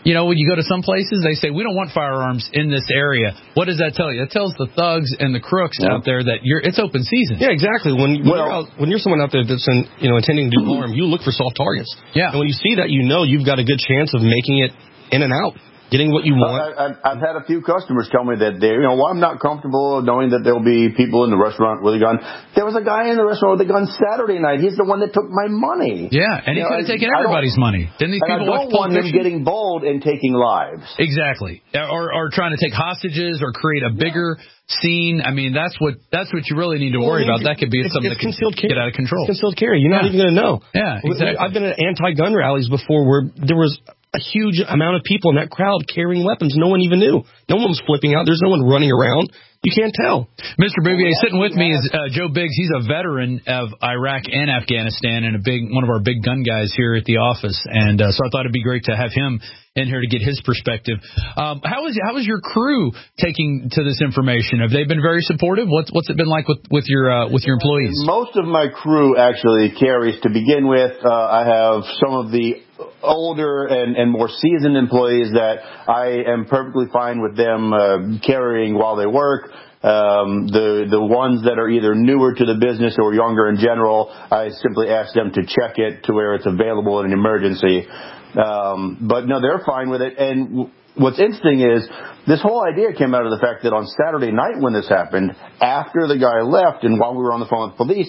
You know, when you go to some places, they say, we don't want firearms in this area. What does that tell you? It tells the thugs and the crooks yeah. out there that you're it's open season. Yeah, exactly. When, when, well, you're out, when you're someone out there that's in, you know, intending to do harm, you look for soft targets. Yeah. And when you see that, you know you've got a good chance of making it in and out. Getting what you want. I, I, I've had a few customers tell me that they, you know, well, I'm not comfortable knowing that there'll be people in the restaurant with a gun. There was a guy in the restaurant with a gun Saturday night. He's the one that took my money. Yeah, and he could have taken everybody's money. Didn't these people watch Pulp Fiction? I don't want him getting bold and taking lives. Exactly, or or trying to take hostages or create a bigger yeah. scene. I mean, that's what that's what you really need to worry well, about. That could be it's, something it's that concealed can carry. get out of control. It's concealed carry. You're not yeah. even going to know. Yeah, exactly. I've been at anti-gun rallies before where there was a huge amount of people in that crowd carrying weapons. No one even knew. No one was flipping out. There's no one running around. You can't tell. Mister Bouvier, sitting with me is uh, Joe Biggs. He's a veteran of Iraq and Afghanistan and a big one of our big gun guys here at the office. And uh, so I thought it'd be great to have him in here to get his perspective. Um, how is how is your crew taking to this information? Have they been very supportive? What's what's it been like with with your uh, with your employees? Most of my crew actually carries to begin with. Uh, I have some of the older and, and more seasoned employees that I am perfectly fine with them uh, carrying while they work. Um, the the ones that are either newer to the business or younger in general, I simply ask them to check it to where it's available in an emergency. Um, but no, they're fine with it. And w- what's interesting is this whole idea came out of the fact that on Saturday night when this happened, after the guy left and while we were on the phone with police,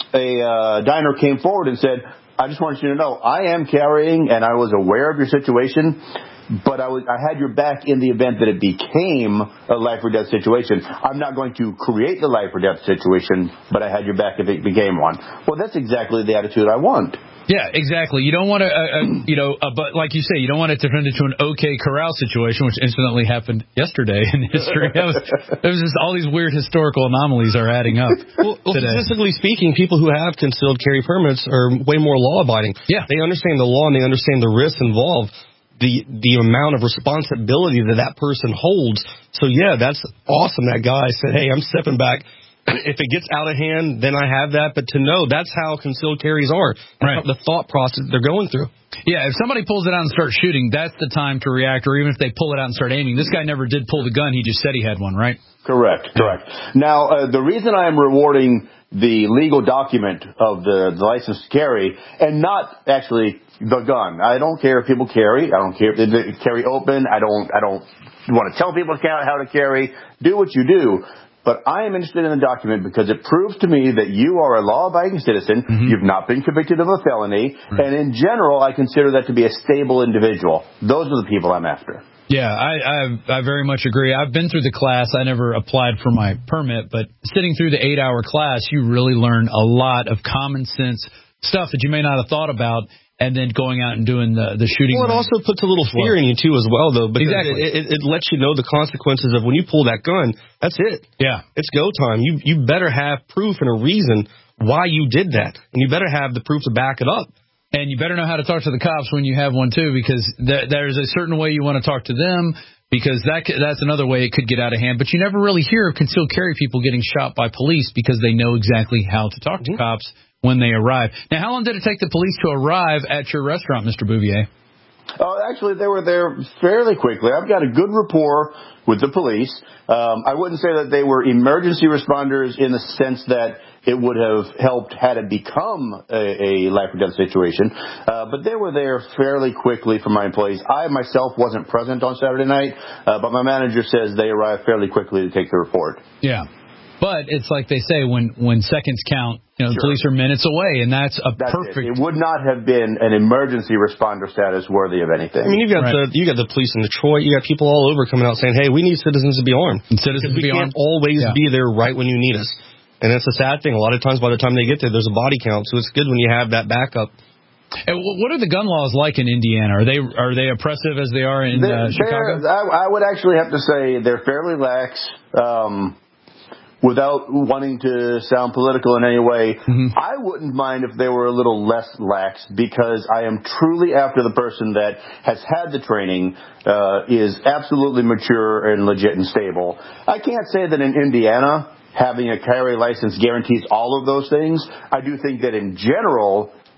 a uh, diner came forward and said, I just want you to know, I am carrying and I was aware of your situation, but I was I had your back in the event that it became a life or death situation. I'm not going to create the life or death situation, but I had your back if it became one. Well, that's exactly the attitude I want. Yeah, exactly. You don't want to, uh, uh, you know, uh, but like you say, you don't want it to turn into an OK Corral situation, which incidentally happened yesterday in history. It was, it was just all these weird historical anomalies are adding up. Well, well statistically speaking, people who have concealed carry permits are way more law-abiding. Yeah. They understand the law and they understand the risks involved, the the amount of responsibility that that person holds. So, yeah, that's awesome. That guy said, hey, I'm stepping back. If it gets out of hand, then I have that. But to know that's how concealed carries are. That's right. The thought process they're going through. Yeah, if somebody pulls it out and starts shooting, that's the time to react. Or even if they pull it out and start aiming. This guy never did pull the gun. He just said he had one, right? Correct, correct. Now, uh, the reason I am rewarding the legal document of the, the license to carry and not actually the gun. I don't care if people carry. I don't care if they carry open. I don't, I don't want to tell people how to carry. Do what you do. But I am interested in the document because it proves to me that you are a law-abiding citizen, mm-hmm. you've not been convicted of a felony, right. and in general, I consider that to be a stable individual. Those are the people I'm after. Yeah, I, I I very much agree. I've been through the class. I never applied for my permit, but sitting through the eight-hour class, you really learn a lot of common sense stuff that you may not have thought about. And then going out and doing the, the shooting. Well, it also puts a little fear in you, too, as well, though. Because exactly. It, it, it lets you know the consequences of when you pull that gun, that's it. Yeah. It's go time. You you better have proof and a reason why you did that. And you better have the proof to back it up. And you better know how to talk to the cops when you have one, too, because th- there's a certain way you want to talk to them, because that that's another way it could get out of hand. But you never really hear of concealed carry people getting shot by police because they know exactly how to talk to mm-hmm. cops when they arrive. Now, how long did it take the police to arrive at your restaurant, Mister Bouvier? Oh, actually, they were there fairly quickly. I've got a good rapport with the police. Um, I wouldn't say that they were emergency responders in the sense that it would have helped had it become a, a life or death situation. Uh, but they were there fairly quickly for my employees. I myself wasn't present on Saturday night, uh, but my manager says they arrived fairly quickly to take the report. Yeah. But it's like they say, when, when seconds count, you know, sure. the police are minutes away, and that's a that's perfect. It. it would not have been an emergency responder status worthy of anything. I mean, you got right. the you got the police in Detroit. You got people all over coming out saying, "Hey, we need citizens to be armed." And citizens to be armed. We can't armed. always yeah. be there right when you need us, and it's a sad thing. A lot of times, by the time they get there, there's a body count. So it's good when you have that backup. And what are the gun laws like in Indiana? Are they are they oppressive as they are in uh, Chicago? I, I would actually have to say they're fairly lax. Um, Without wanting to sound political in any way, mm-hmm. I wouldn't mind if they were a little less lax, because I am truly after the person that has had the training, uh, is absolutely mature and legit and stable. I can't say that in Indiana having a carry license guarantees all of those things. I do think that in general,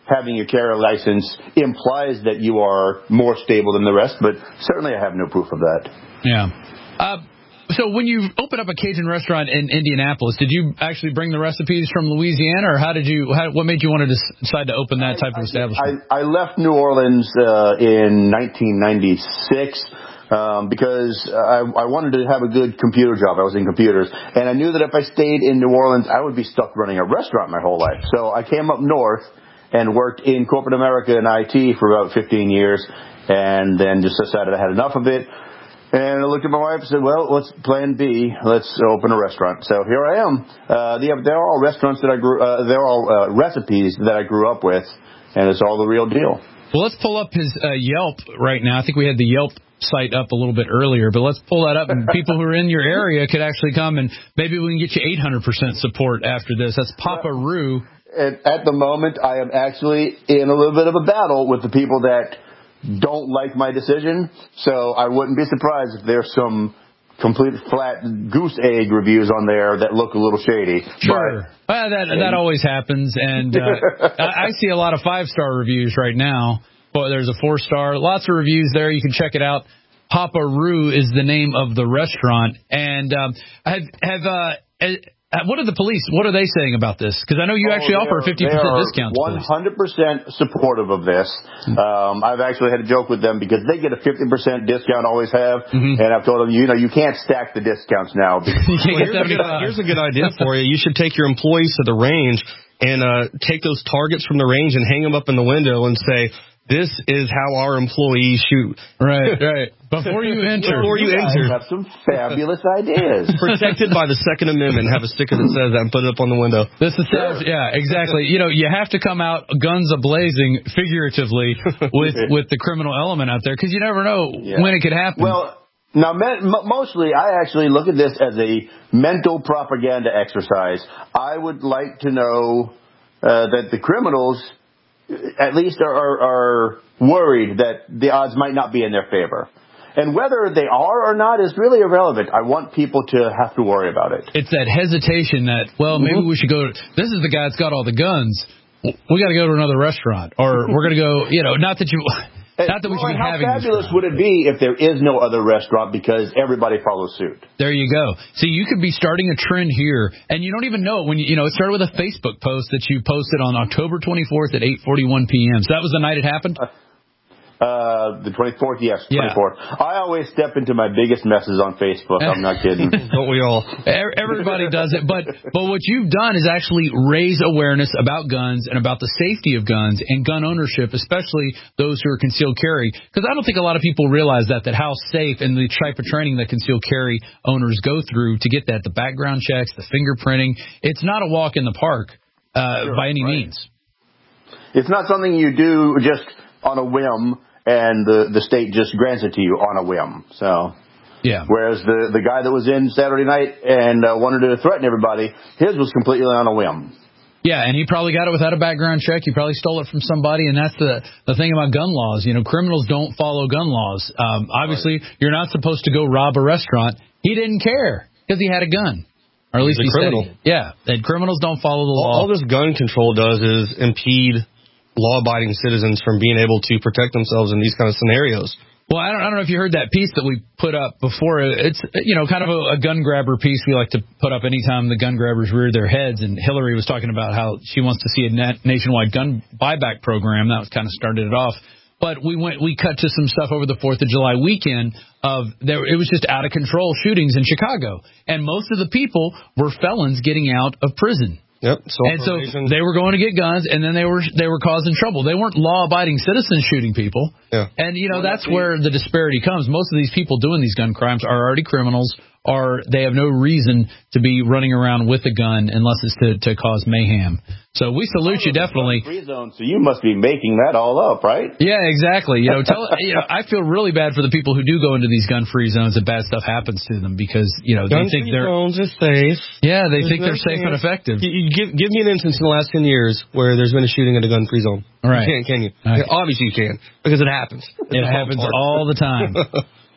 having your carry license implies that you are more stable than the rest, but certainly I have no proof of that. Yeah. Uh, so when you opened up a Cajun restaurant in Indianapolis, did you actually bring the recipes from Louisiana, or how did you? How, what made you want to decide to open that type I, of establishment? I, I left New Orleans uh, in nineteen ninety-six. Um, because I, I wanted to have a good computer job. I was in computers. And I knew that if I stayed in New Orleans, I would be stuck running a restaurant my whole life. So I came up north and worked in corporate America and I T for about fifteen years, and then just decided I had enough of it. And I looked at my wife and said, well, what's plan B? Let's open a restaurant. So here I am. Uh, the, they're all restaurants that I grew, uh, they're all uh, recipes that I grew up with, and it's all the real deal. Well, let's pull up his uh, Yelp right now. I think we had the Yelp site up a little bit earlier, but let's pull that up, and people who are in your area could actually come, and maybe we can get you eight hundred percent support after this. That's Papa Roo. At, at the moment, I am actually in a little bit of a battle with the people that don't like my decision, so I wouldn't be surprised if there's some complete flat goose egg reviews on there that look a little shady. Sure. But, well, that that always happens, and uh, I, I see a lot of five-star reviews right now. Well, there's a four-star. Lots of reviews there. You can check it out. Papa Roo is the name of the restaurant. And um, have have uh, what are the police? What are they saying about this? Because I know you oh, actually offer a fifty percent discount. one hundred percent supportive of this. Um, I've actually had a joke with them because they get a fifty percent discount, always have. Mm-hmm. And I've told them, you know, you can't stack the discounts now. Well, here's, a good, here's a good idea for you. You should take your employees to the range and uh, take those targets from the range and hang them up in the window and say, this is how our employees shoot. Right, right. Before you enter. Before you, you enter. have some fabulous ideas. Protected by the Second Amendment. Have a sticker that says that and put it up on the window. This is, sure. Yeah, exactly. You know, you have to come out guns a-blazing, figuratively, with, with the criminal element out there, because you never know yeah. when it could happen. Well, now, mostly, I actually look at this as a mental propaganda exercise. I would like to know uh, that the criminals at least are, are, are worried that the odds might not be in their favor. And whether they are or not is really irrelevant. I want people to have to worry about it. It's that hesitation that, well, maybe mm-hmm. we should go to, this is the guy that's got all the guns. We got to go to another restaurant. Or we're going to go, you know, not that you... Not that we well, should be how having fabulous would it be if there is no other restaurant because everybody follows suit? There you go. See, you could be starting a trend here, and you don't even know it when you, you know, it started with a Facebook post that you posted on October twenty-fourth at eight forty-one p.m. So that was the night it happened? Uh, Uh, the twenty-fourth, yes, twenty-fourth. Yeah. I always step into my biggest messes on Facebook. I'm not kidding. Don't we all? Everybody does it. But but what you've done is actually raise awareness about guns and about the safety of guns and gun ownership, especially those who are concealed carry. Because I don't think a lot of people realize that, that how safe and the type of training that concealed carry owners go through to get that, the background checks, the fingerprinting. It's not a walk in the park uh, sure, by any right. means. It's not something you do just on a whim, and the the state just grants it to you on a whim. So, yeah. Whereas the the guy that was in Saturday night and uh, wanted to threaten everybody, his was completely on a whim. Yeah, and he probably got it without a background check. He probably stole it from somebody, and that's the the thing about gun laws. You know, criminals don't follow gun laws. Um, obviously, right. You're not supposed to go rob a restaurant. He didn't care because he had a gun. Or at least He's a he criminal. said he, yeah, and criminals don't follow the all, law. All this gun control does is impede law-abiding citizens from being able to protect themselves in these kind of scenarios. Well, I don't, I don't know if you heard that piece that we put up before. It's, you know, kind of a, a gun grabber piece we like to put up anytime the gun grabbers rear their heads. And Hillary was talking about how she wants to see a na- nationwide gun buyback program. That was kind of started it off. But we went, we cut to some stuff over the fourth of July weekend of there. It was just out of control shootings in Chicago. And most of the people were felons getting out of prison. Yep. So and so they were going to get guns, and then they were they were causing trouble. They weren't law-abiding citizens shooting people. Yeah. And, you know, that's where the disparity comes. Most of these people doing these gun crimes are already criminals, or they have no reason to be running around with a gun unless it's to, to cause mayhem. So we salute you, definitely. Free zone, so you must be making that all up, right? Yeah, exactly. You know, tell you know, I feel really bad for the people who do go into these gun-free zones and bad stuff happens to them because, you know, they think they're zones are safe. Yeah, they think they're safe and effective. You, you give give me an instance in the last ten years where there's been a shooting in a gun-free zone. Right? You can't, can you? Okay. Obviously, you can because it happens. It happens all the time.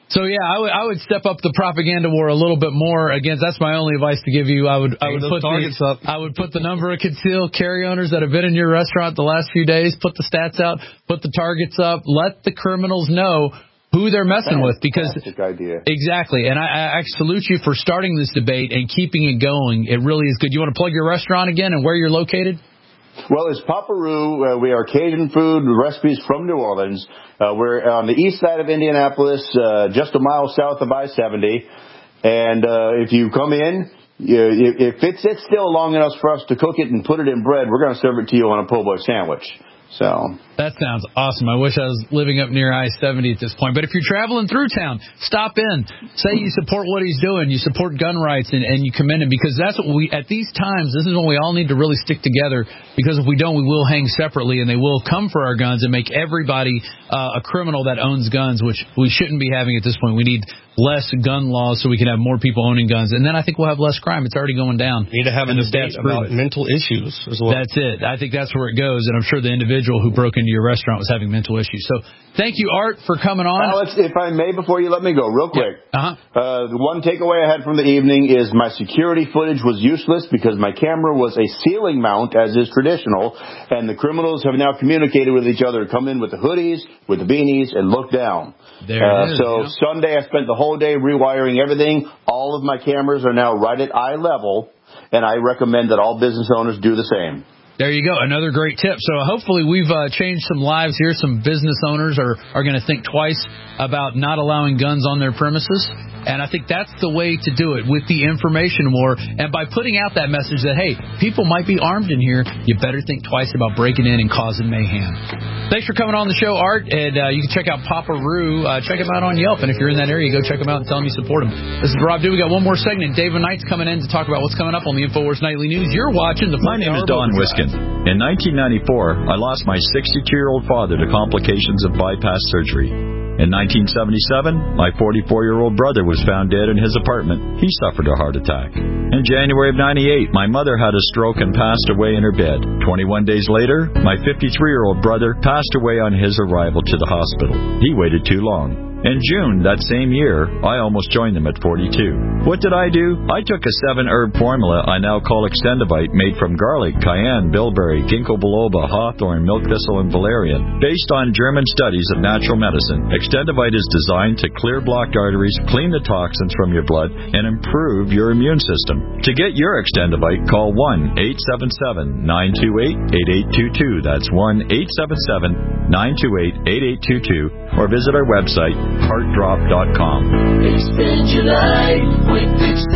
So yeah, I would I would step up the propaganda war a little bit more. Again, that's my only advice to give you. I would I would put targets the, up. I would put the number of concealed carry owners that have been in your restaurant the last few days. Put the stats out. Put the targets up. Let the criminals know who they're messing with, because idea. Exactly. And I, I salute you for starting this debate and keeping it going. It really is good. You want to plug your restaurant again and where you're located? Well, it's Papa Roo. Uh, we are Cajun food recipes from New Orleans. Uh, we're on the east side of Indianapolis, uh, just a mile south of I seventy. And uh, if you come in, you, if it sits still long enough for us to cook it and put it in bread, we're going to serve it to you on a po' boy sandwich. So that sounds awesome. I wish I was living up near I seventy at this point. But if you're traveling through town, stop in. Say you support what he's doing. You support gun rights, and, and you commend him, because that's what we, at these times, this is when we all need to really stick together, because if we don't, we will hang separately, and they will come for our guns and make everybody uh, a criminal that owns guns, which we shouldn't be having at this point. We need less gun laws so we can have more people owning guns, and then I think we'll have less crime. It's already going down. We need to have and a debate about mental issues as well. That's it. I think that's where it goes, and I'm sure the individual who broke into your restaurant was having mental issues. So thank you, Art, for coming on. Alex, if I may, before you let me go, real quick. Yeah. Uh-huh. Uh, the one takeaway I had from the evening is my security footage was useless because my camera was a ceiling mount, as is traditional, and the criminals have now communicated with each other to come in with the hoodies, with the beanies, and look down. There uh, it is, so yeah. Sunday I spent the whole day rewiring everything. All of my cameras are now right at eye level, and I recommend that all business owners do the same. There you go. Another great tip. So hopefully we've uh, changed some lives here. Some business owners are, are going to think twice about not allowing guns on their premises. And I think that's the way to do it, with the information war. And by putting out that message that, hey, people might be armed in here, you better think twice about breaking in and causing mayhem. Thanks for coming on the show, Art. And uh, you can check out Papa Roo. Uh, check him out on Yelp. And if you're in that area, go check him out and tell him you support him. This is Rob Dew. We got one more segment. David Knight's coming in to talk about what's coming up on the InfoWars Nightly News. You're watching the My name is Don Wiskin. In nineteen ninety-four, I lost my sixty-two-year-old father to complications of bypass surgery. In nineteen seventy-seven, my forty-four-year-old brother was found dead in his apartment. He suffered a heart attack. In January of ninety-eight, my mother had a stroke and passed away in her bed. twenty-one days later, my fifty-three-year-old brother passed away on his arrival to the hospital. He waited too long. In June that same year, I almost joined them at forty-two. What did I do? I took a seven-herb formula I now call Extendivite, made from garlic, cayenne, bilberry, ginkgo biloba, hawthorn, milk thistle, and valerian. Based on German studies of natural medicine, Extendivite is designed to clear blocked arteries, clean the toxins from your blood, and improve your immune system. To get your Extendivite, call one eight seven seven, nine two eight, eight eight two two. That's one eight seven seven, nine two eight, eight eight two two. Or visit our website, heart drop dot com. Expand your life with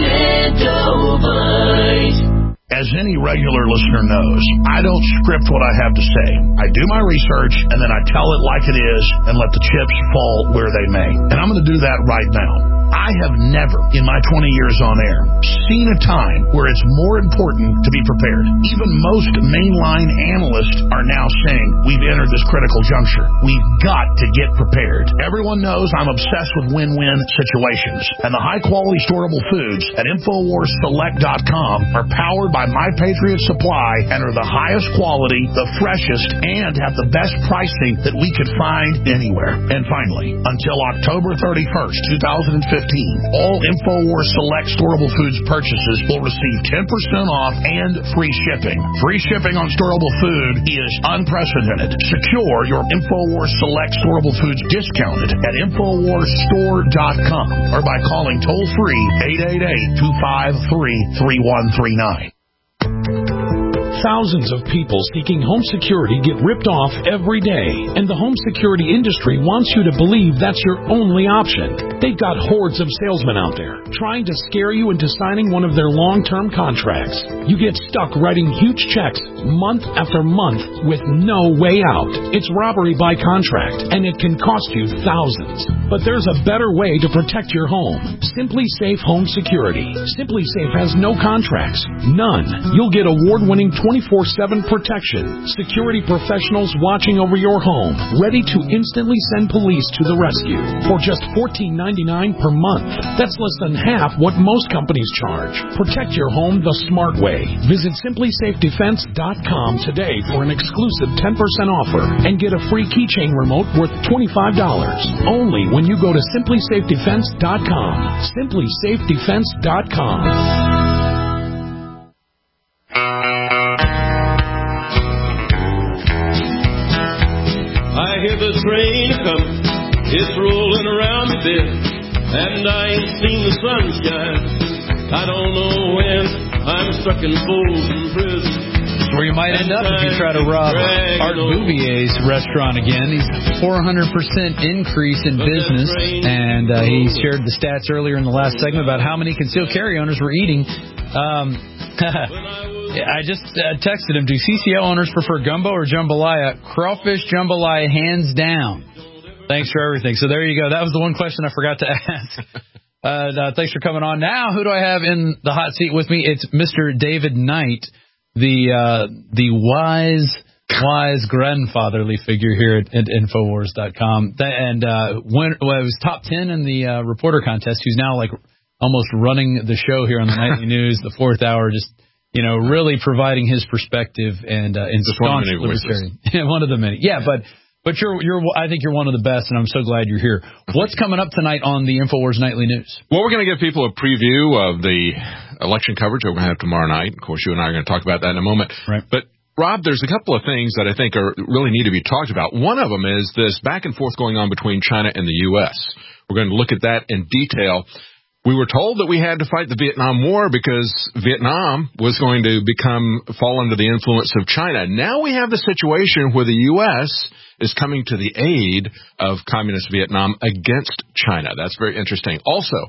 Extendivite. As any regular listener knows, I don't script what I have to say. I do my research, and then I tell it like it is and let the chips fall where they may. And I'm going to do that right now. I have never, in my twenty years on air, seen a time where it's more important to be prepared. Even most mainline analysts are now saying we've entered this critical juncture. We've got to get prepared. Everyone knows I'm obsessed with win-win situations, and the high-quality storable foods at Infowars Select dot com are powered by My Patriot Supply and are the highest quality, the freshest, and have the best pricing that we could find anywhere. And finally, until October thirty-first, twenty fifteen, all InfoWars Select storable foods purchases will receive ten percent off and free shipping. Free shipping on storable food is unprecedented. Secure your InfoWars Select storable foods discounted at Infowars Store dot com or by calling toll-free eight eight eight, two five three, three one three nine. Thousands of people seeking home security get ripped off every day, and the home security industry wants you to believe that's your only option. They've got hordes of salesmen out there trying to scare you into signing one of their long-term contracts. You get stuck writing huge checks month after month with no way out. It's robbery by contract, and it can cost you thousands. But there's a better way to protect your home. Simply Safe Home Security. Simply Safe has no contracts. None. You'll get award-winning twenty-four seven protection. Security professionals watching over your home, ready to instantly send police to the rescue for just fourteen ninety-nine per month. That's less than half what most companies charge. Protect your home the smart way. Visit Simply Safe Defense dot com today for an exclusive ten percent offer and get a free keychain remote worth twenty-five dollars. Only when when you go to simply safe defense dot com. simply safe defense dot com. I hear the train coming, it's rolling around me there, and I ain't seen the sunshine. I don't know when I'm stuck in Folsom Prison. Where you might end up if you try to rob Art Bouvier's restaurant again. He's four hundred percent increase in business, and uh, he shared the stats earlier in the last segment about how many concealed carry owners were eating. Um, I just uh, texted him, do C C O owners prefer gumbo or jambalaya? Crawfish jambalaya, hands down. Thanks for everything. So there you go. That was the one question I forgot to ask. Uh, uh, thanks for coming on. Now, who do I have in the hot seat with me? It's Mister David Knight, the uh, the wise, wise grandfatherly figure here at, at Infowars dot com. And uh, when, well, it was top ten in the uh, reporter contest, who's now like almost running the show here on the Nightly News, the fourth hour, just, you know, really providing his perspective and uh, and staunch libertarian. One of the many. Yeah, but but you're you're I think you're one of the best, and I'm so glad you're here. What's coming up tonight on the Infowars Nightly News? Well, we're going to give people a preview of the election coverage that we're going to have tomorrow night. Of course, you and I are going to talk about that in a moment. Right. But Rob, there's a couple of things that I think are really need to be talked about. One of them is this back and forth going on between China and the U S. We're going to look at that in detail. We were told that we had to fight the Vietnam War because Vietnam was going to become fall under the influence of China. Now we have the situation where the U S is coming to the aid of communist Vietnam against China. That's very interesting. Also,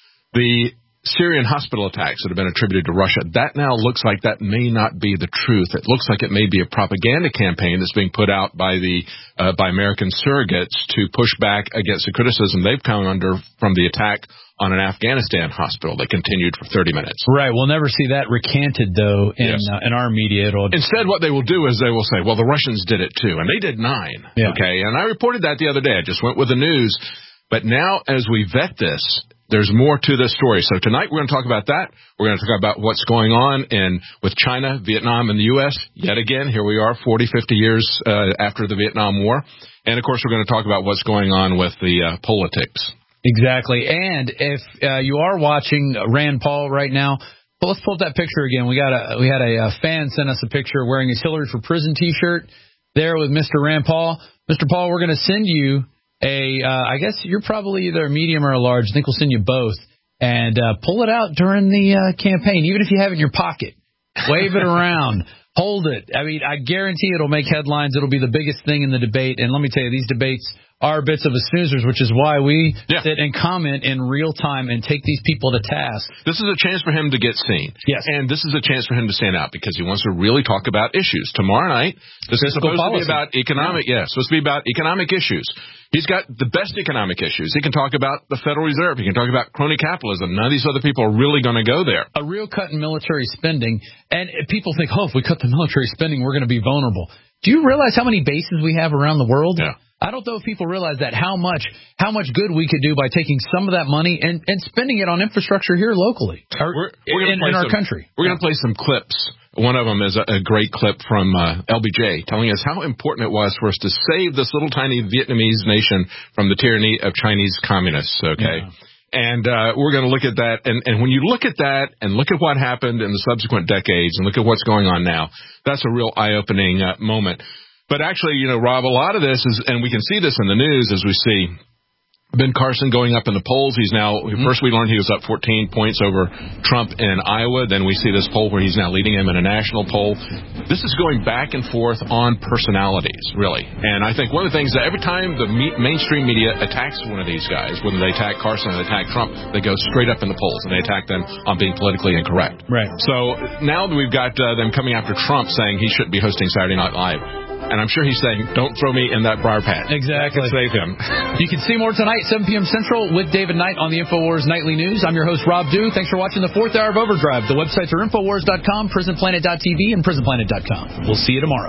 the Syrian hospital attacks that have been attributed to Russia, that now looks like that may not be the truth. It looks like it may be a propaganda campaign that's being put out by the uh, by American surrogates to push back against the criticism they've come under from the attack on an Afghanistan hospital that continued for thirty minutes. Right. We'll never see that recanted, though, in yes. uh, in our media. It'll... Instead, what they will do is they will say, well, the Russians did it, too, and they did nine. Yeah. Okay, and I reported that the other day. I just went with the news. But now, as we vet this, there's more to this story. So tonight we're going to talk about that. We're going to talk about what's going on in with China, Vietnam, and the U S. Yet again, here we are forty, fifty years uh, after the Vietnam War. And, of course, we're going to talk about what's going on with the uh, politics. Exactly. And if uh, you are watching Rand Paul right now, well, let's pull up that picture again. We got a we had a, a fan send us a picture wearing his Hillary for Prison T-shirt there with Mister Rand Paul. Mister Paul, we're going to send you a, uh, I guess you're probably either a medium or a large. I think we'll send you both. And uh, pull it out during the uh, campaign, even if you have it in your pocket. Wave it around. Hold it. I mean, I guarantee it'll make headlines. It'll be the biggest thing in the debate. And let me tell you, these debates are bits of a snoozers, which is why we yeah. sit and comment in real time and take these people to task. This is a chance for him to get seen. Yes. And this is a chance for him to stand out because he wants to really talk about issues. Tomorrow night, this Fiscal is supposed policy. to be about economic, yeah. yeah, supposed to be about economic issues. He's got the best economic issues. He can talk about the Federal Reserve. He can talk about crony capitalism. None of these other people are really going to go there. A real cut in military spending. And people think, oh, if we cut the military spending, we're going to be vulnerable. Do you realize how many bases we have around the world? Yeah. I don't know if people realize that, how much how much good we could do by taking some of that money and, and spending it on infrastructure here locally or we're, we're in, in our some, country. We're going to play some clips. One of them is a, a great clip from uh, L B J telling us how important it was for us to save this little tiny Vietnamese nation from the tyranny of Chinese communists, okay? Yeah. And uh, we're going to look at that. And, and when you look at that and look at what happened in the subsequent decades and look at what's going on now, that's a real eye-opening uh, moment. But actually, you know, Rob, a lot of this is, and we can see this in the news as we see Ben Carson going up in the polls. He's now, mm-hmm. first we learned he was up fourteen points over Trump in Iowa. Then we see this poll where he's now leading him in a national poll. This is going back and forth on personalities, really. And I think one of the things that every time the me- mainstream media attacks one of these guys, whether they attack Carson or they attack Trump, they go straight up in the polls and they attack them on being politically incorrect. Right. So now that we've got uh, them coming after Trump saying he shouldn't be hosting Saturday Night Live. And I'm sure he's saying, don't throw me in that briar patch. Exactly. That could save him. You can see more tonight, seven p.m. Central, with David Knight on the InfoWars Nightly News. I'm your host, Rob Dew. Thanks for watching the fourth hour of Overdrive. The websites are Infowars dot com, Prison Planet dot T V, and Prison Planet dot com. We'll see you tomorrow.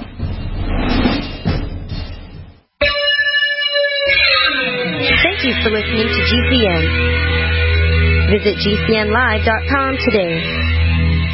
Thank you for listening to G C N. Visit G C N live dot com today.